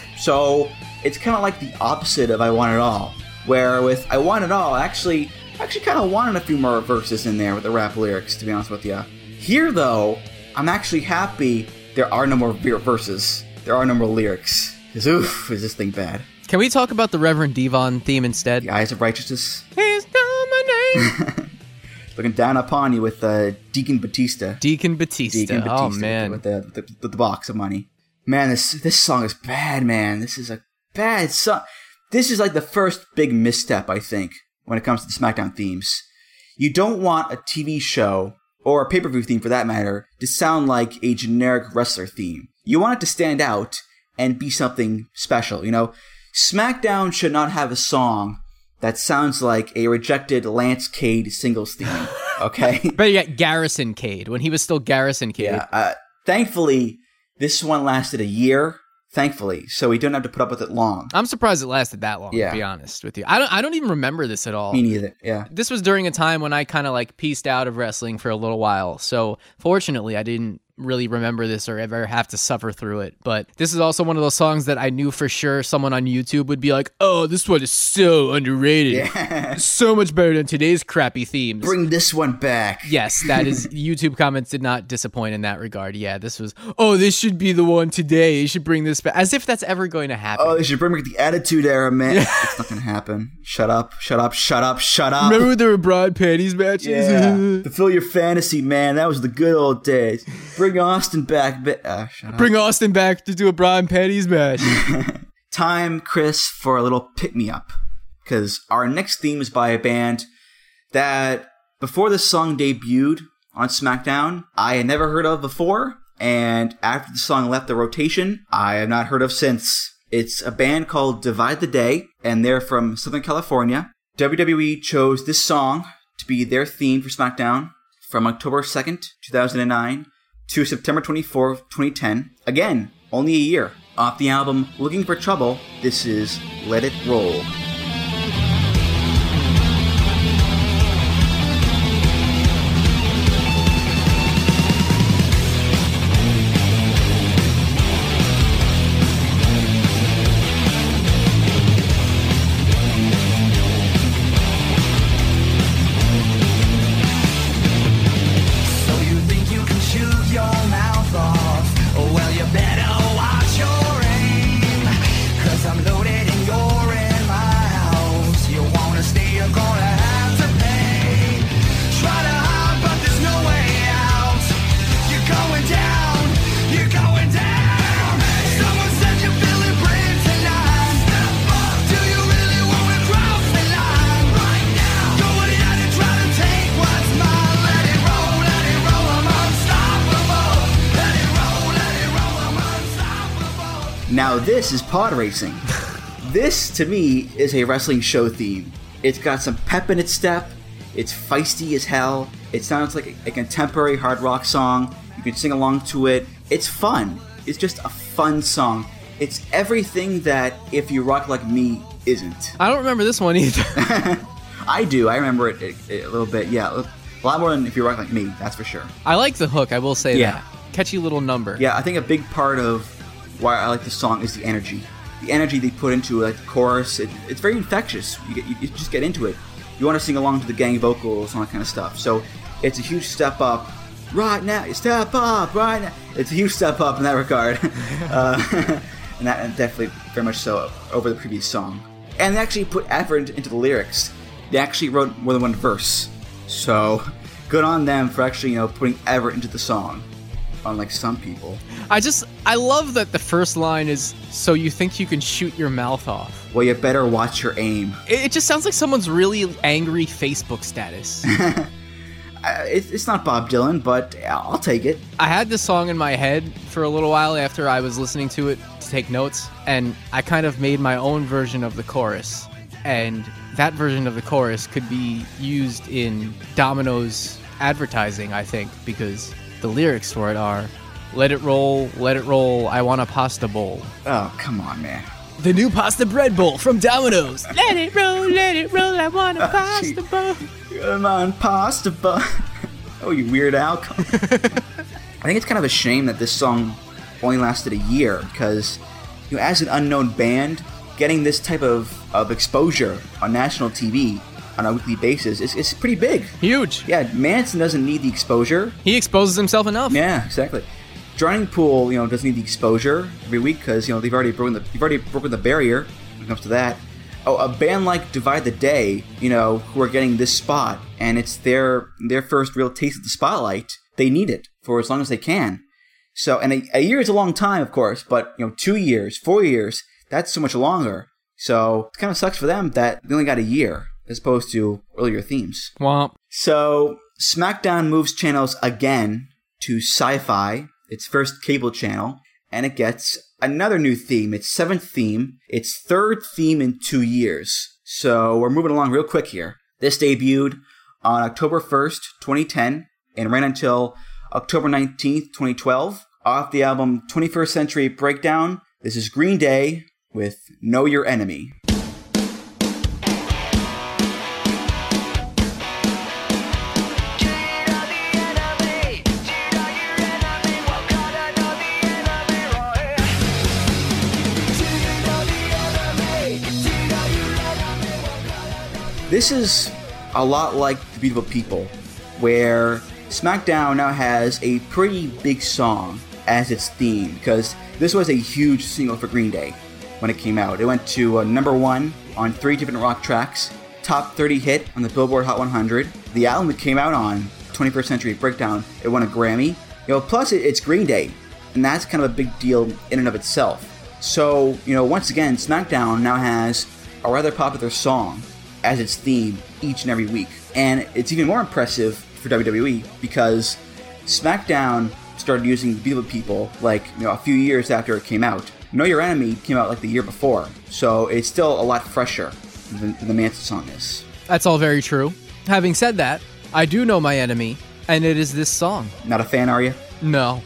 So it's kind of like the opposite of I Want It All. Where with I Want It All, I actually kind of wanted a few more verses in there with the rap lyrics, to be honest with you. Here, though, I'm actually happy there are no more verses. There are no more lyrics. Because, oof, is this thing bad. Can we talk about the Reverend Devon theme instead? The Eyes of Righteousness. Please know my name. Looking down upon you with Deacon Batista. Deacon Batista. Oh, man. With the box of money. Man, this song is bad, man. This is a bad song. This is like the first big misstep, I think, when it comes to the SmackDown themes. You don't want a TV show, or a pay-per-view theme for that matter, to sound like a generic wrestler theme. You want it to stand out and be something special, you know? SmackDown should not have a song that sounds like a rejected Lance Cade singles theme, okay? But you got Garrison Cade, when he was still Garrison Cade. Yeah, thankfully, this one lasted a year. Thankfully, so we don't have to put up with it long. I'm surprised it lasted that long, Yeah. to be honest with you. I don't even remember this at all. Me neither, yeah. This was during a time when I kind of like pieced out of wrestling for a little while. So fortunately, I didn't really remember this or ever have to suffer through it. But this is also one of those songs that I knew for sure someone on YouTube would be like, oh, this one is so underrated. Yeah. So much better than today's crappy themes. Bring this one back. Yes, that is, YouTube comments did not disappoint in that regard. Yeah, this was, oh, this should be the one today. You should bring this back. As if that's ever going to happen. Oh, they should bring back the Attitude Era, man. It's not gonna happen. Shut up, shut up, shut up, shut up. Remember when there were broad panties matches? Yeah. Fulfill your fantasy, man. That was the good old days. Bring Austin back. Shut up. Bring Austin back to do a broad panties match. Time, Chris, for a little pick-me-up. Because our next theme is by a band that, before this song debuted on SmackDown, I had never heard of before. And after the song left the rotation, I have not heard of since. It's a band called Divide the Day, and they're from Southern California. WWE chose this song to be their theme for SmackDown from October 2nd, 2009 to September 24th, 2010. Again, only a year. Off the album Looking for Trouble, this is Let It Roll. Let Now this is pod racing. This, to me, is a wrestling show theme. It's got some pep in its step. It's feisty as hell. It sounds like a contemporary hard rock song. You can sing along to it. It's fun. It's just a fun song. It's everything that If You Rock Like Me isn't. I don't remember this one either. I do. I remember it a little bit. Yeah, a lot more than If You Rock Like Me, that's for sure. I like the hook, I will say Yeah. that. Catchy little number. Yeah, I think a big part of why I like this song is the energy. The energy they put into like the chorus, it's very infectious. You just get into it. You want to sing along to the gang vocals and all that kind of stuff. So it's a huge step up. Right now, step up, right now. It's a huge step up in that regard. And definitely very much so over the previous song. And they actually put effort into the lyrics. They actually wrote more than one verse. So good on them for actually, putting effort into the song. Unlike some people. I love that the first line is, so you think you can shoot your mouth off. Well, you better watch your aim. It just sounds like someone's really angry Facebook status. It's not Bob Dylan, but I'll take it. I had this song in my head for a little while after I was listening to it to take notes, and I kind of made my own version of the chorus. And that version of the chorus could be used in Domino's advertising, I think, because the lyrics for it are, let it roll, I want a pasta bowl. Oh, come on, man. The new pasta bread bowl from Domino's. Let it roll, I want a pasta bowl. Come on, pasta bowl. Oh, you Weird Al. I think it's kind of a shame that this song only lasted a year, because, as an unknown band, getting this type of exposure on national TV on a weekly basis is pretty big. Huge. Yeah, Manson doesn't need the exposure. He exposes himself enough. Yeah, exactly. Drowning Pool, doesn't need the exposure every week because they've already broken the barrier when it comes to that. Oh, a band like Divide the Day, who are getting this spot, and it's their first real taste of the spotlight. They need it for as long as they can. So, and a year is a long time, of course, but 2 years, 4 years, that's so much longer. So it kind of sucks for them that they only got a year as opposed to earlier themes. Womp. So SmackDown moves channels again to Sci-Fi, its first cable channel, and it gets another new theme, its 7th theme, its 3rd theme in 2 years. So we're moving along real quick here. This debuted on October 1st, 2010, and ran until October 19th, 2012. Off the album 21st Century Breakdown, this is Green Day with Know Your Enemy. This is a lot like The Beautiful People, where SmackDown now has a pretty big song as its theme, because this was a huge single for Green Day when it came out. It went to number 1 on 3 different rock tracks, top 30 hit on the Billboard Hot 100. The album it came out on, 21st Century Breakdown, it won a Grammy. Plus it's Green Day, and that's kind of a big deal in and of itself. So, once again, SmackDown now has a rather popular song as its theme each and every week. And it's even more impressive for WWE because SmackDown started using The Beautiful People a few years after it came out. Know Your Enemy came out the year before, so it's still a lot fresher than the Manson song is. That's all very true. Having said that, I do know my enemy, and it is this song. Not a fan, are you? No.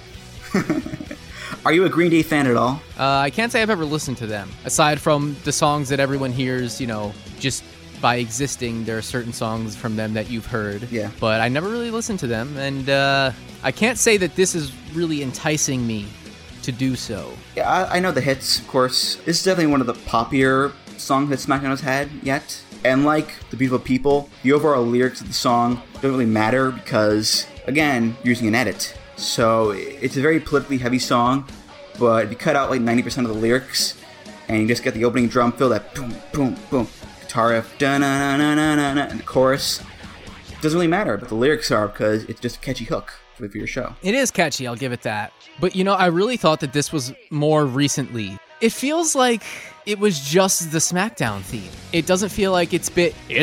Are you a Green Day fan at all? I can't say I've ever listened to them. Aside from the songs that everyone hears, just by existing, there are certain songs from them that you've heard. Yeah. But I never really listened to them, and I can't say that this is really enticing me to do so. Yeah, I know the hits, of course. This is definitely one of the poppier songs that SmackDown has had yet. And like The Beautiful People, the overall lyrics of the song don't really matter because, again, you're using an edit. So it's a very politically heavy song, but if you cut out 90% of the lyrics and you just get the opening drum fill, that boom, boom, boom, guitar riff, da-na-na-na-na-na, and the chorus, it doesn't really matter, but the lyrics are because it's just a catchy hook for your show. It is catchy, I'll give it that. But I really thought that this was more recently. It feels like it was just the SmackDown theme. It doesn't feel like it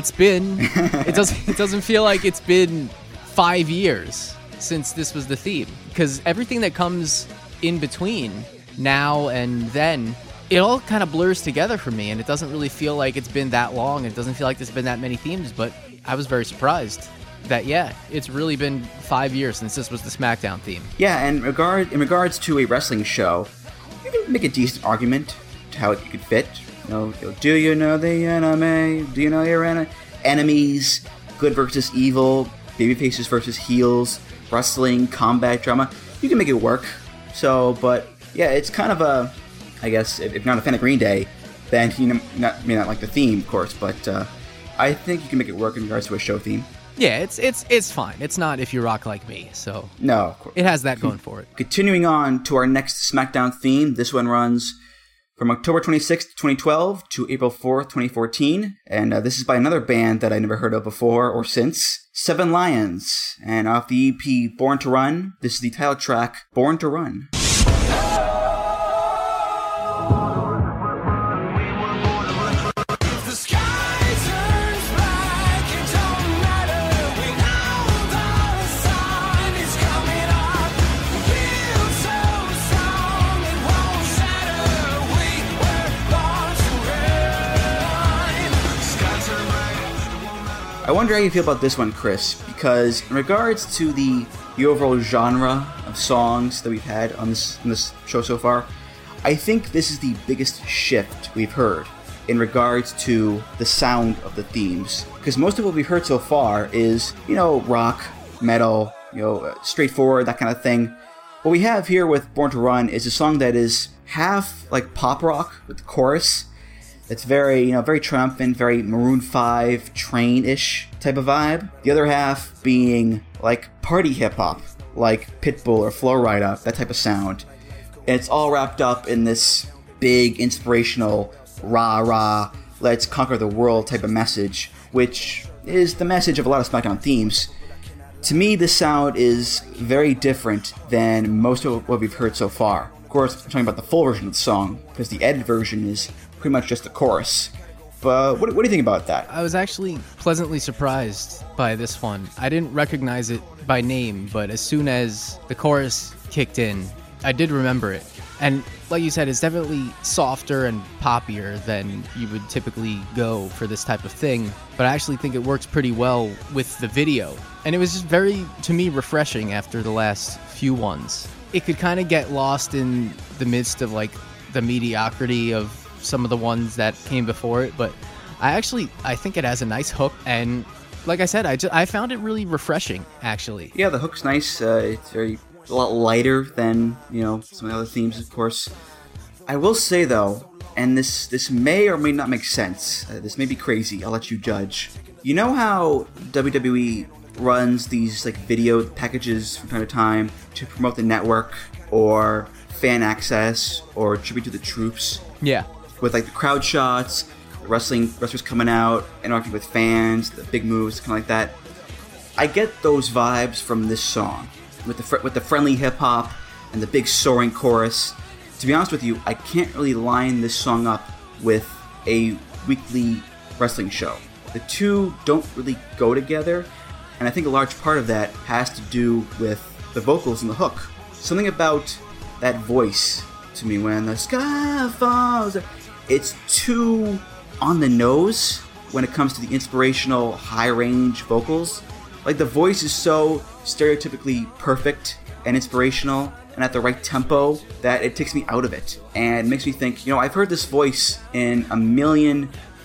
doesn't feel like it's been 5 years since this was the theme, because everything that comes in between now and then, it all kind of blurs together for me, and it doesn't really feel like it's been that long. It doesn't feel like there's been that many themes, but I was very surprised that, yeah, it's really been 5 years since this was the SmackDown theme. Yeah, and in regards to a wrestling show, you can make a decent argument to how it could fit. Do you know the enemy? Do you know your enemies? Good versus evil, babyfaces versus heels, wrestling, combat drama. You can make it work. So, but yeah, it's kind of a, I guess, if you're not a fan of Green Day, then you may not like the theme, of course, but I think you can make it work in regards to a show theme. Yeah, it's fine. It's not If You Rock Like Me, so no, of course. It has that going for it. Continuing on to our next SmackDown theme, this one runs from October 26th, 2012 to April 4th, 2014, and this is by another band that I never heard of before or since, Seven Lions, and off the EP Born to Run, this is the title track, Born to Run. I wonder how you feel about this one, Chris, because in regards to the overall genre of songs that we've had on this show so far, I think this is the biggest shift we've heard in regards to the sound of the themes. Because most of what we've heard so far is, rock, metal, straightforward, that kind of thing. What we have here with Born to Run is a song that is half like pop rock with the chorus. It's very, very triumphant, very Maroon 5 Train-ish type of vibe. The other half being like party hip-hop, like Pitbull or Flo Rida, that type of sound. And it's all wrapped up in this big, inspirational, rah-rah, let's conquer the world type of message, which is the message of a lot of SmackDown themes. To me, this sound is very different than most of what we've heard so far. Of course, I'm talking about the full version of the song, because the edited version is pretty much just the chorus. But what do you think about that? I was actually pleasantly surprised by this one. I didn't recognize it by name, but as soon as the chorus kicked in, I did remember it. And like you said, it's definitely softer and poppier than you would typically go for this type of thing. But I actually think it works pretty well with the video. And it was just very, to me, refreshing after the last few ones. It could kind of get lost in the midst of like the mediocrity of some of the ones that came before it, but I think it has a nice hook, and like I said, I found it really refreshing, actually. Yeah, the hook's nice. It's a lot lighter than some of the other themes, of course. I will say though, and this may or may not make sense. This may be crazy. I'll let you judge. You know how WWE runs these like video packages from time to time to promote the network or fan access or tribute to the troops? Yeah. With like the crowd shots, the wrestlers coming out, interacting with fans, the big moves, kind of like that. I get those vibes from this song, with the friendly hip hop and the big soaring chorus. To be honest with you, I can't really line this song up with a weekly wrestling show. The two don't really go together, and I think a large part of that has to do with the vocals and the hook. Something about that voice to me when the sky falls. It's too on the nose when it comes to the inspirational high-range vocals. Like the voice is so stereotypically perfect and inspirational and at the right tempo that it takes me out of it and makes me think, I've heard this voice in a million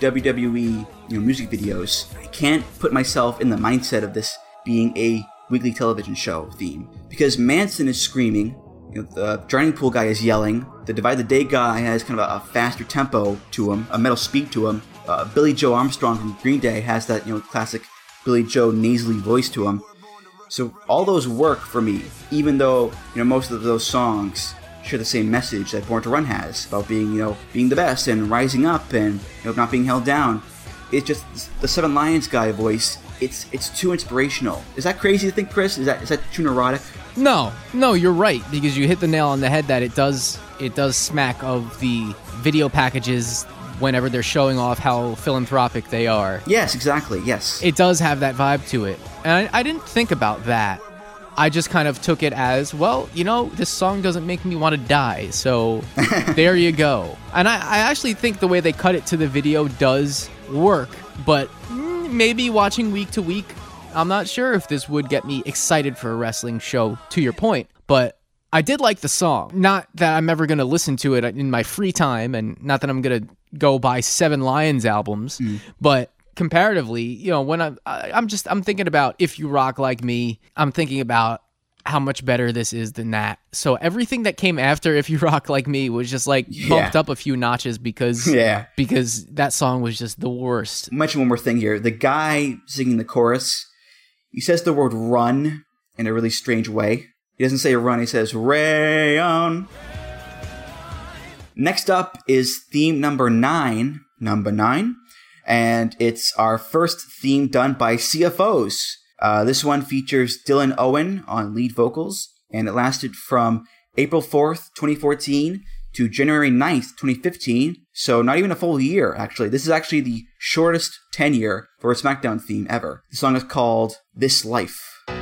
WWE music videos. I can't put myself in the mindset of this being a weekly television show theme because Manson is screaming. The drowning pool guy is yelling. The Divide the Day guy has kind of a faster tempo to him, a metal speed to him. Billy Joe Armstrong from Green Day has that classic Billy Joe nasally voice to him. So all those work for me, even though most of those songs share the same message that Born to Run has about being being the best and rising up and not being held down. It's just the Seven Lions guy voice. It's too inspirational. Is that crazy to think, Chris? Is that too neurotic? No, you're right, because you hit the nail on the head that it does smack of the video packages whenever they're showing off how philanthropic they are. Yes, exactly, yes. It does have that vibe to it. And I didn't think about that I just kind of took it as, well, this song doesn't make me want to die, so there you go. And I actually think the way they cut it to the video does work, but maybe watching week to week, I'm not sure if this would get me excited for a wrestling show, to your point, but I did like the song. Not that I'm ever going to listen to it in my free time, and not that I'm going to go buy 7 Lions albums, but comparatively, when I'm thinking about If You Rock Like Me, I'm thinking about how much better this is than that. So everything that came after If You Rock Like Me was just like bumped up a few notches because that song was just the worst. I'll mention one more thing here. The guy singing the chorus, he says the word run in a really strange way. He doesn't say run, he says rayon. Next up is theme number 9, and it's our first theme done by CFOs. This one features Dylan Owen on lead vocals, and it lasted from April 4th, 2014 to January 9th, 2015, so not even a full year, actually. This is actually the shortest tenure for a SmackDown theme ever. The song is called This Life.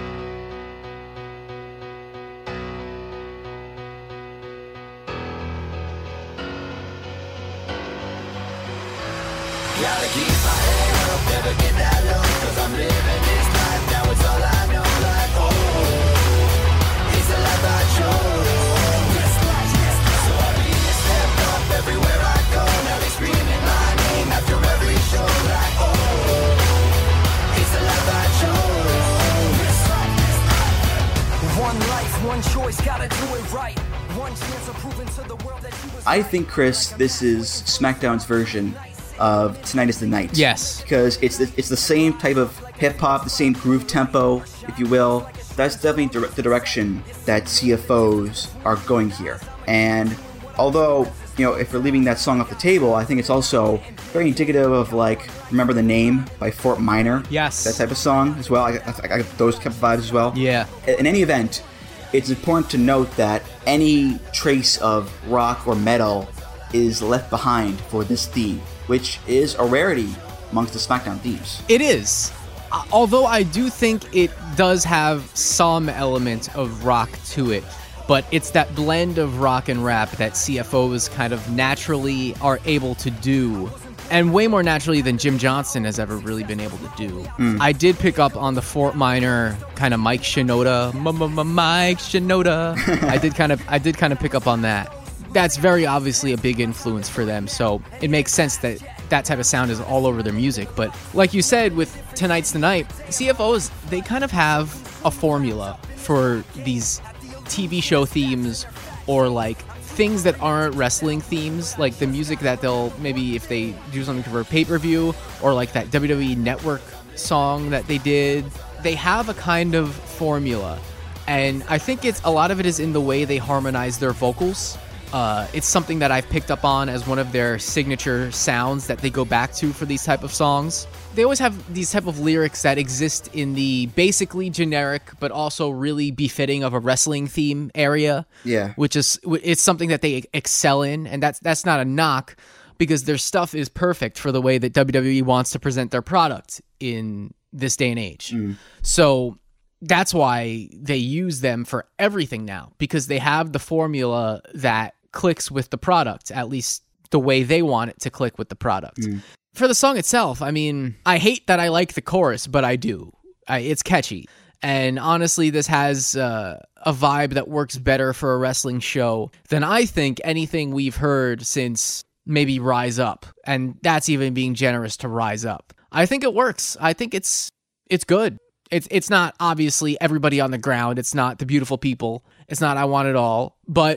Gotta keep my head up, never get that low, 'cause I'm living this life, now it's all I know, like, oh, it's the life I chose. So I be stepped up everywhere I go, now they screaming my name after every show, like, oh, it's the life I chose. One life, one choice, gotta do it right. One chance of proving to the world that you was. I think, Chris, this is SmackDown's version of Tonight is the Night. Yes. Because it's the same type of hip-hop, the same groove tempo, if you will. That's definitely the direction that CFOs are going here. And although, if we're leaving that song off the table, I think it's also very indicative of, like, Remember the Name by Fort Minor. Yes. That type of song as well. I got those type of vibes as well. Yeah. In any event, it's important to note that any trace of rock or metal is left behind for this theme, which is a rarity amongst the SmackDown themes. It is. Although I do think it does have some element of rock to it, but it's that blend of rock and rap that CFOs kind of naturally are able to do, and way more naturally than Jim Johnston has ever really been able to do. I did pick up on the Fort Minor kind of Mike Shinoda, Mike Shinoda. I did kind of pick up on that. That's very obviously a big influence for them, so it makes sense that that type of sound is all over their music. But like you said, with Tonight's the Night, CFOs, they kind of have a formula for these TV show themes, or like things that aren't wrestling themes, like the music that they'll, maybe if they do something for a pay-per-view, or like that WWE Network song that they did, they have a kind of formula. And I think a lot of it is in the way they harmonize their vocals. It's something that I've picked up on as one of their signature sounds that they go back to for these type of songs. They always have these type of lyrics that exist in the basically generic but also really befitting of a wrestling theme area. Yeah. Which is, it's something that they excel in, and that's not a knock, because their stuff is perfect for the way that WWE wants to present their product in this day and age. So that's why they use them for everything now, because they have the formula that clicks with the product, at least the way they want it to click with the product. For the song itself, I mean, I hate that I like the chorus, but I do. It's catchy. And honestly, this has a vibe that works better for a wrestling show than I think anything we've heard since maybe Rise Up. And that's even being generous to Rise Up. I think it works. I think it's good. It's not obviously Everybody on the Ground. It's not The Beautiful People. It's not I Want It All. But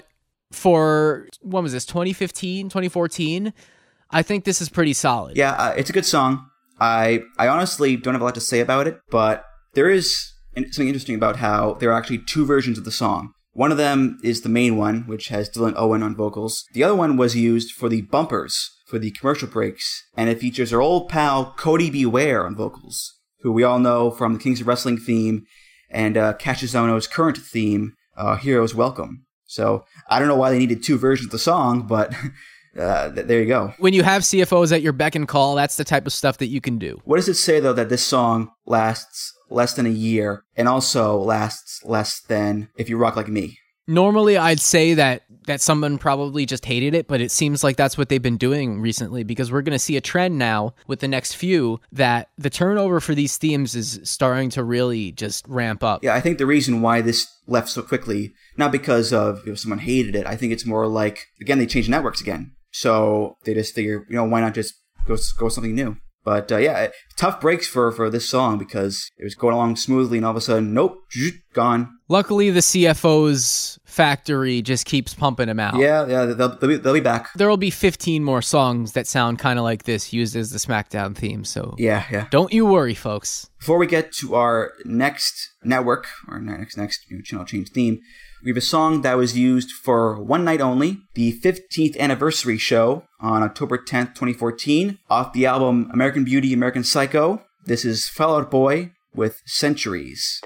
for, when was this, 2015, 2014, I think this is pretty solid. Yeah, it's a good song. I honestly don't have a lot to say about it, but there is something interesting about how there are actually 2 versions of the song. One of them is the main one, which has Dylan Owen on vocals. The other one was used for the bumpers, for the commercial breaks, and it features our old pal Cody Beware on vocals, who we all know from the Kings of Wrestling theme and Cassius Ohno's current theme, Heroes Welcome. So I don't know why they needed 2 versions of the song, but there you go. When you have CFOs at your beck and call, that's the type of stuff that you can do. What does it say, though, that this song lasts less than a year and also lasts less than If You Rock Like Me? Normally, I'd say that someone probably just hated it, but it seems like that's what they've been doing recently, because we're going to see a trend now with the next few that the turnover for these themes is starting to really just ramp up. Yeah, I think the reason why this left so quickly, not because of someone hated it, I think it's more like, again, they changed networks again. So they just figure, why not just go something new? But yeah, tough breaks for this song because it was going along smoothly and all of a sudden, nope, gone. Luckily, the CFO's factory just keeps pumping them out. Yeah, they'll be back. There will be 15 more songs that sound kind of like this used as the SmackDown theme. So yeah. Don't you worry, folks. Before we get to our next network, or next channel change theme, we have a song that was used for one night only, the 15th anniversary show on October 10th, 2014, off the album American Beauty, American Psycho. This is Fall Out Boy with Centuries.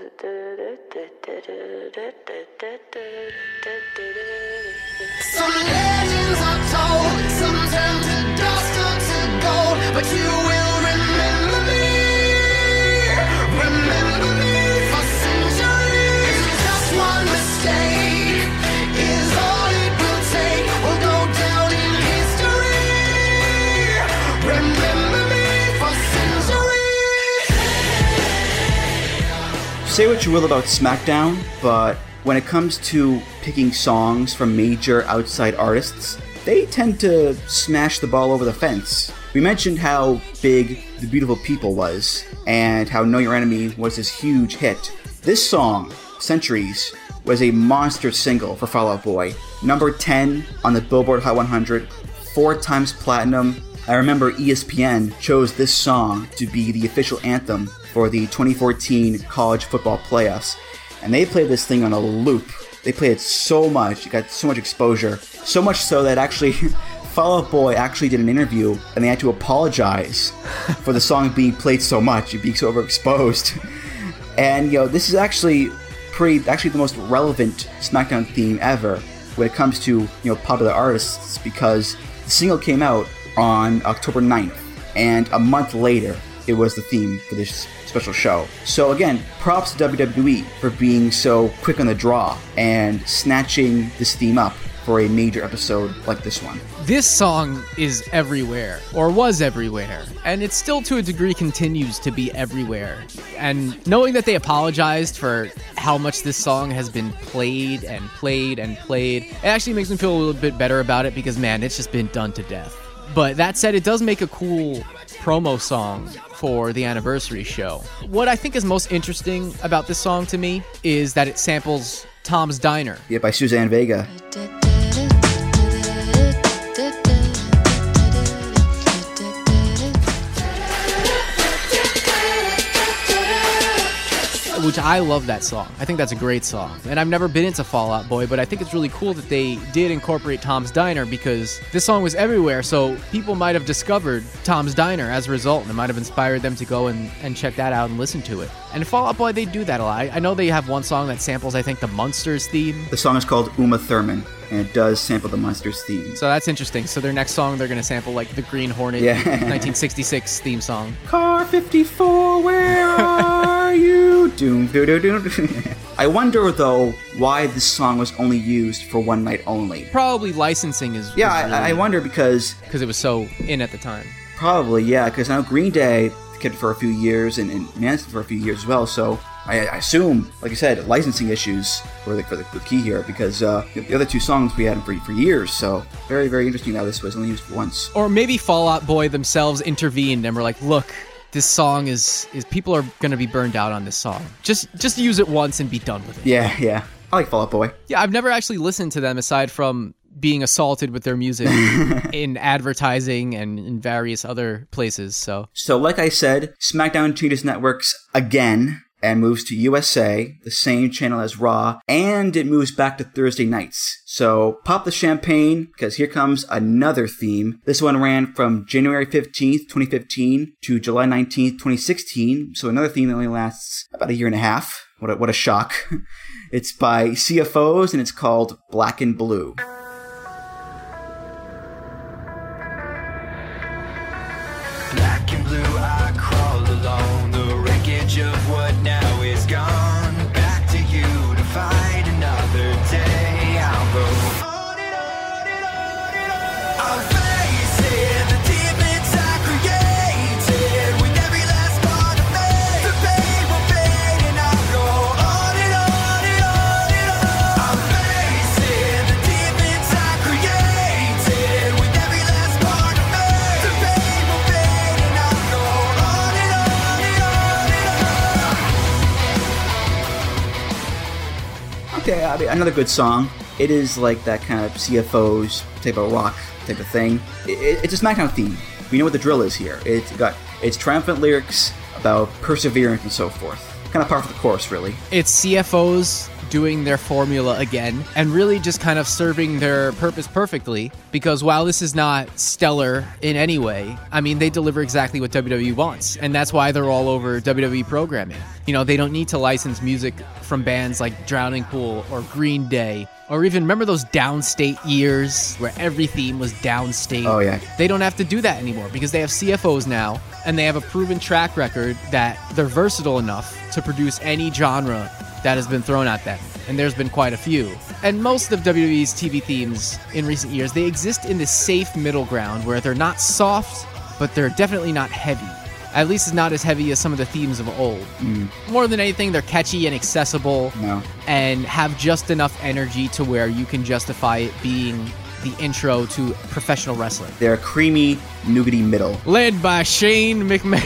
Some legends are told, some turn to dust or to gold, but you will remember me for centuries. Just one mistake is all it will take. We'll go down in history. Remember me for centuries. Say what you will about SmackDown, but when it comes to picking songs from major outside artists, they tend to smash the ball over the fence. We mentioned how big The Beautiful People was, and how Know Your Enemy was this huge hit. This song, Centuries, was a monster single for Fall Out Boy. Number 10 on the Billboard Hot 100, 4 times platinum. I remember ESPN chose this song to be the official anthem for the 2014 college football playoffs. And they played this thing on a loop. They played it so much. It got so much exposure. So much so that actually Fall Out Boy actually did an interview and they had to apologize for the song being played so much. It being so overexposed. And, this is actually the most relevant SmackDown theme ever when it comes to, popular artists, because the single came out on October 9th. And a month later, it was the theme for this special show. So again, props to WWE for being so quick on the draw and snatching this theme up for a major episode like this one. This song is everywhere, or was everywhere, and it still to a degree continues to be everywhere. And knowing that they apologized for how much this song has been played and played and played, it actually makes me feel a little bit better about it because, man, it's just been done to death. But that said, it does make a cool promo song for the anniversary show. What I think is most interesting about this song to me is that it samples Tom's Diner. Yeah, by Suzanne Vega. Which I love that song. I think that's a great song. And I've never been into Fall Out Boy, but I think it's really cool that they did incorporate Tom's Diner because this song was everywhere, so people might have discovered Tom's Diner as a result, and it might have inspired them to go and check that out and listen to it. And Fall Out Boy, they do that a lot. I know they have one song that samples, I think, the Munsters theme. The song is called Uma Thurman, and it does sample the Munsters theme. So that's interesting. So their next song, they're going to sample, like, the Green Hornet 1966 theme song. Car 54, where are you? Doom, doo, doo, doo. I wonder, though, why this song was only used for one night only. Probably licensing is... Yeah, I wonder because... Because it was so in at the time. Probably, yeah, because now Green Day kept it for a few years, and Manson for a few years as well, so I assume, like I said, licensing issues were the key here, because the other two songs we had them for years, so very, very interesting how this was only used once. Or maybe Fall Out Boy themselves intervened and were like, look, this song is people are going to be burned out on this song. Just use it once and be done with it. Yeah. I like Fall Out Boy. Yeah, I've never actually listened to them aside from being assaulted with their music in advertising and in various other places. So like I said, SmackDown changes networks again and moves to USA, the same channel as Raw, and it moves back to Thursday nights. So pop the champagne, because here comes another theme. This one ran from January 15th, 2015 to July 19th, 2016. So another theme that only lasts about a year and a half. What a shock. It's by CFOs and it's called Black and Blue. okay, I mean, another good song. It is like that kind of CFOs type of rock type of thing. It's a SmackDown theme. We know what the drill is here. It's triumphant lyrics about perseverance and so forth. Kind of par for the course, really. It's CFOs doing their formula again and really just kind of serving their purpose perfectly, because while this is not stellar in any way, I mean, they deliver exactly what WWE wants, and that's why they're all over WWE programming. You know, they don't need to license music from bands like Drowning Pool or Green Day, or even remember those downstate years where every theme was downstate? Oh, yeah. They don't have to do that anymore because they have CFOs now, and they have a proven track record that they're versatile enough to produce any genre that has been thrown at them, and there's been quite a few. And most of WWE's TV themes in recent years, they exist in this safe middle ground where they're not soft, but they're definitely not heavy. At least it's not as heavy as some of the themes of old. More than anything, they're catchy and accessible, and have just enough energy to where you can justify it being the intro to professional wrestling. They're a creamy, nougaty middle. Led by Shane McMahon.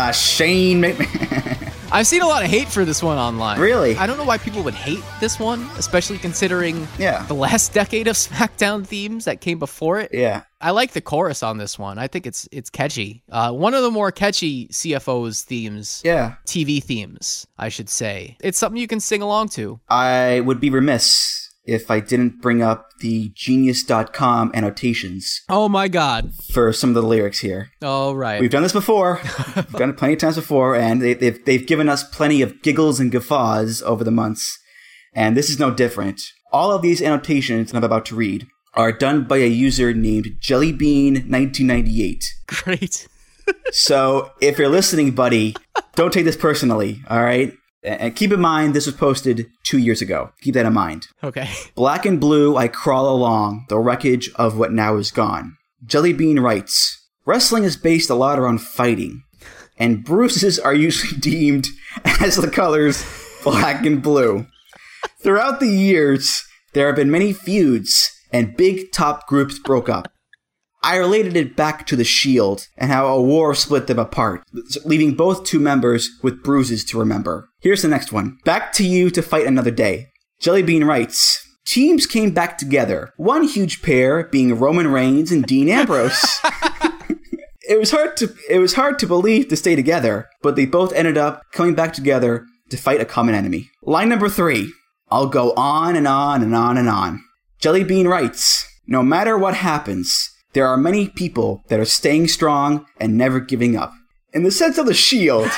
I've seen a lot of hate for this one online. Really? I don't know why people would hate this one, especially considering the last decade of SmackDown themes that came before it. Yeah. I like the chorus on this one. I think it's catchy. One of the more catchy CFO's themes. Yeah. TV themes, I should say. It's something you can sing along to. I would be remiss if I didn't bring up the Genius.com annotations. Oh my God. For some of the lyrics here. All right. We've done this before. We've done it plenty of times before, and they've given us plenty of giggles and guffaws over the months. And this is no different. All of these annotations I'm about to read are done by a user named Jellybean1998. Great. So if you're listening, buddy, don't take this personally, all right? And keep in mind, this was posted 2 years ago. Keep that in mind. Okay. Black and blue, I crawl along the wreckage of what now is gone. Jellybean writes, wrestling is based a lot around fighting, and bruises are usually deemed as the colors black and blue. Throughout the years, there have been many feuds, and big top groups broke up. I related it back to the Shield and how a war split them apart, leaving both two members with bruises to remember. Here's the next one. Back to you to fight another day. Jellybean writes, teams came back together, one huge pair being Roman Reigns and Dean Ambrose. It was hard to believe to stay together, but they both ended up coming back together to fight a common enemy. Line number 3. I'll go on and on and on and on. Jellybean writes, no matter what happens, there are many people that are staying strong and never giving up. In the sense of the Shield,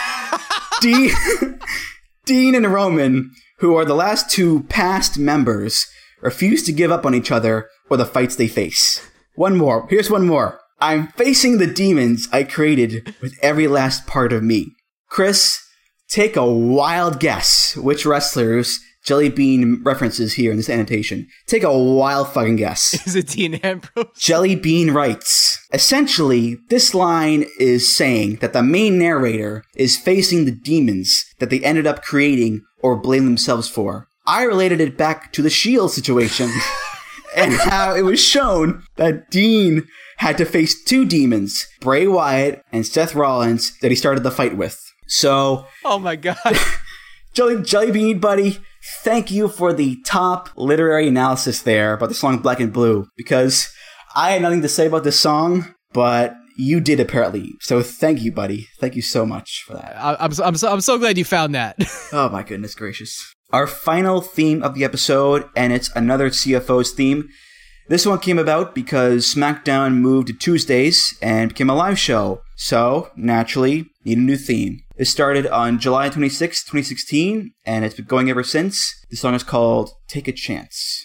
Dean and Roman, who are the last two past members, refuse to give up on each other or the fights they face. One more. Here's one more. I'm facing the demons I created with every last part of me. Chris, take a wild guess which wrestlers Jellybean references here in this annotation. Take a wild fucking guess. Is it Dean Ambrose? Jellybean writes, essentially, this line is saying that the main narrator is facing the demons that they ended up creating or blame themselves for. I related it back to the Shield situation and how it was shown that Dean had to face two demons, Bray Wyatt and Seth Rollins, that he started the fight with. So... Oh my God. Jellybean, buddy, thank you for the top literary analysis there about the song Black and Blue, because I had nothing to say about this song, but you did apparently. So thank you, buddy. Thank you so much for that. I'm so glad you found that. Oh my goodness gracious. Our final theme of the episode, and it's another CFO's theme. This one came about because SmackDown moved to Tuesdays and became a live show. So, naturally, need a new theme. It started on July 26, 2016, and it's been going ever since. The song is called Take a Chance.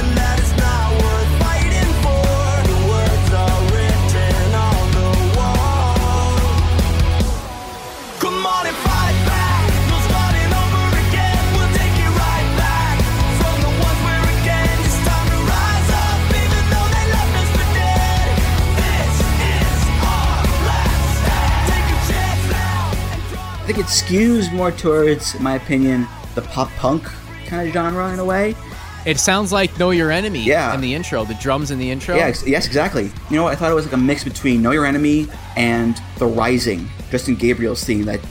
Fighting for the words are written on the wall. think it skews more towards, in my opinion, the pop punk kind of genre in a way. It sounds like Know Your Enemy Yeah. in the intro, the drums in the intro. Yeah, yes, exactly. You know, I thought it was like a mix between Know Your Enemy and The Rising, Justin Gabriel's theme, that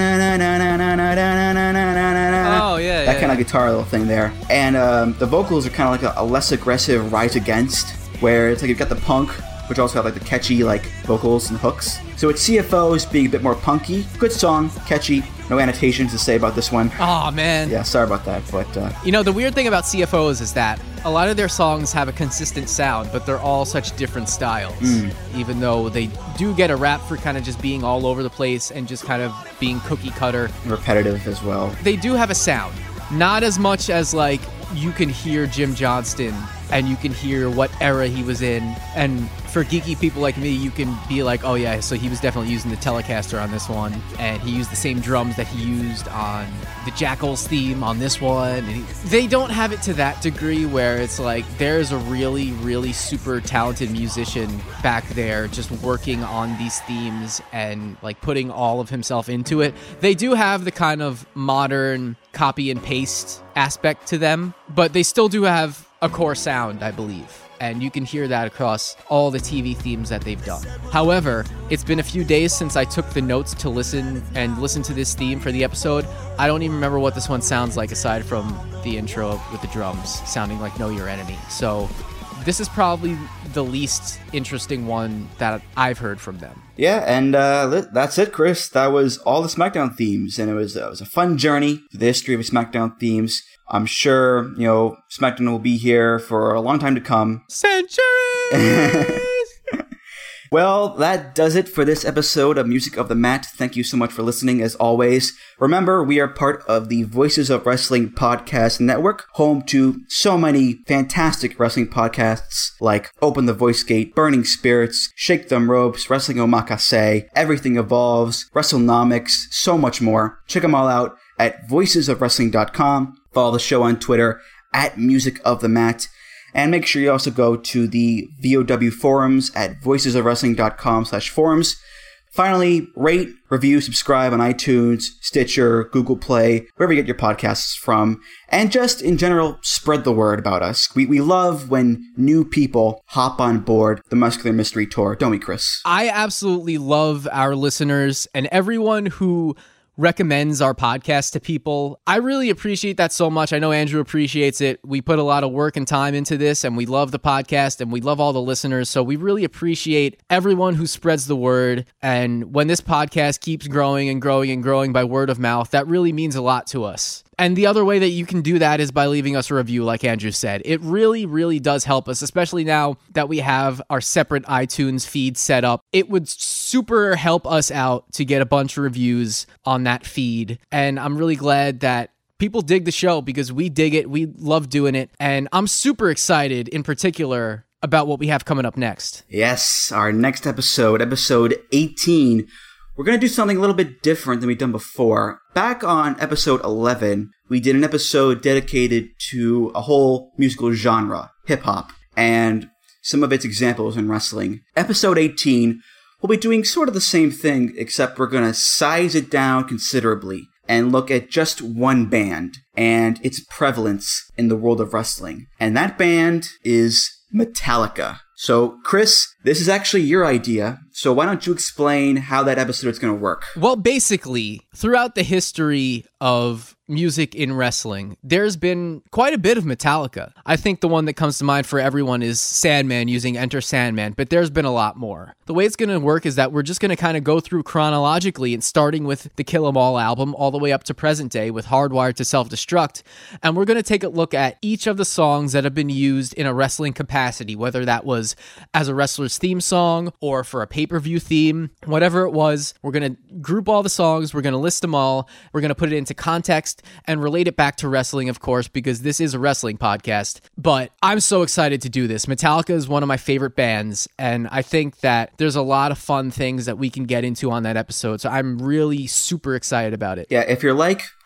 that kind of guitar little thing there. And the vocals are kind of like a less aggressive Rise Against, where it's like you've got the punk, which also have like the catchy like vocals and hooks. So it's CFOs being a bit more punky. Good song, catchy. No annotations to say about this one. Oh, man. Yeah, sorry about that, but You know, the weird thing about CFOs is that a lot of their songs have a consistent sound, but they're all such different styles. Even though they do get a rap for kind of just being all over the place and just kind of being cookie cutter. repetitive as well. They do have a sound. Not as much as, like, you can hear Jim Johnston and you can hear what era he was in. And for geeky people like me, you can be like, oh yeah, so he was definitely using the Telecaster on this one, and he used the same drums that he used on the Jackals theme on this one. And they don't have it to that degree where it's like there's a really, really super talented musician back there just working on these themes and like putting all of himself into it. They do have the kind of modern copy and paste aspect to them, but they still do have a core sound, I believe. And you can hear that across all the TV themes that they've done. However, it's been a few days since I took the notes to listen to this theme for the episode. I don't even remember what this one sounds like aside from the intro with the drums sounding like Know Your Enemy. So this is probably the least interesting one that I've heard from them. Yeah, and that's it, Chris. That was all the SmackDown themes, and it was a fun journey through the history of SmackDown themes. I'm sure, SmackDown will be here for a long time to come. Centuries! Well, that does it for this episode of Music of the Mat. Thank you so much for listening, as always. Remember, we are part of the Voices of Wrestling Podcast Network, home to so many fantastic wrestling podcasts like Open the Voice Gate, Burning Spirits, Shake Them Ropes, Wrestling Omakase, Everything Evolves, WrestleNomics, so much more. Check them all out at voicesofwrestling.com. Follow the show on Twitter at Music of the Mat. And make sure you also go to the VOW forums at voicesofwrestling.com/forums. Finally, rate, review, subscribe on iTunes, Stitcher, Google Play, wherever you get your podcasts from. And just in general, spread the word about us. We love when new people hop on board the Muscular Mystery Tour, don't we, Chris? I absolutely love our listeners and everyone who recommends our podcast to people. I really appreciate that so much. I know Andrew appreciates it. We put a lot of work and time into this, and we love the podcast, and we love all the listeners. So we really appreciate everyone who spreads the word. And when this podcast keeps growing and growing and growing by word of mouth, that really means a lot to us. And the other way that you can do that is by leaving us a review, like Andrew said. It really, really does help us, especially now that we have our separate iTunes feed set up. It would super help us out to get a bunch of reviews on that feed. And I'm really glad that people dig the show because we dig it. We love doing it. And I'm super excited in particular about what we have coming up next. Yes, our next episode 18. We're going to do something a little bit different than we've done before. Back on episode 11, we did an episode dedicated to a whole musical genre, hip-hop, and some of its examples in wrestling. Episode 18, we'll be doing sort of the same thing, except we're going to size it down considerably and look at just one band and its prevalence in the world of wrestling. And that band is Metallica. So, Chris, this is actually your idea, so why don't you explain how that episode is going to work? Well, basically, throughout the history of music in wrestling, there's been quite a bit of Metallica. I think the one that comes to mind for everyone is Sandman using Enter Sandman, but there's been a lot more. The way it's going to work is that we're just going to kind of go through chronologically and starting with the Kill 'Em All album all the way up to present day with Hardwired to Self-Destruct, and we're going to take a look at each of the songs that have been used in a wrestling capacity, whether that was as a wrestler's theme song or for a pay-per-view theme, whatever it was. We're going to group all the songs, we're going to list them all, we're going to put it into context and relate it back to wrestling, of course, because this is a wrestling podcast. But I'm so excited to do this. Metallica is one of my favorite bands, and I think that there's a lot of fun things that we can get into on that episode, so I'm really super excited about it. Yeah, if you're like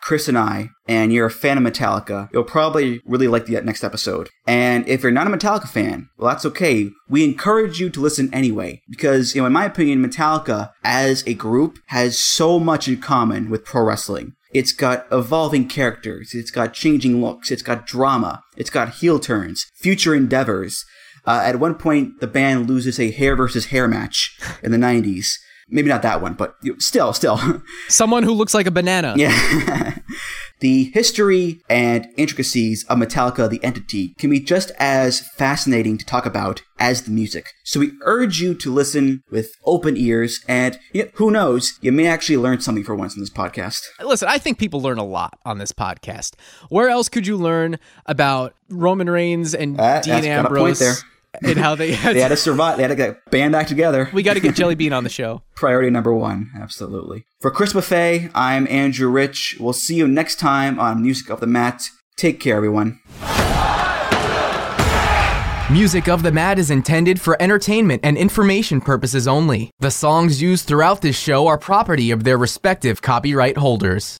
Chris and I, and you're a fan of Metallica, you'll probably really like the next episode. And if you're not a Metallica fan, well, that's okay. We encourage you to listen anyway, because, in my opinion, Metallica as a group has so much in common with pro wrestling. It's got evolving characters, it's got changing looks, it's got drama, it's got heel turns, future endeavors. At one point, the band loses a hair versus hair match in the 90s. Maybe not that one, but still. Someone who looks like a banana. Yeah. The history and intricacies of Metallica, the entity, can be just as fascinating to talk about as the music. So we urge you to listen with open ears, and who knows, you may actually learn something for once in this podcast. Listen, I think people learn a lot on this podcast. Where else could you learn about Roman Reigns and Dean Ambrose? Got a point there. And how they had to survive. They had to get band back together. We got to get Jelly Bean on the show. Priority number one. Absolutely. For Chris Buffet, I'm Andrew Rich. We'll see you next time on Music of the Mat. Take care, everyone. Music of the Mat is intended for entertainment and information purposes only. The songs used throughout this show are property of their respective copyright holders.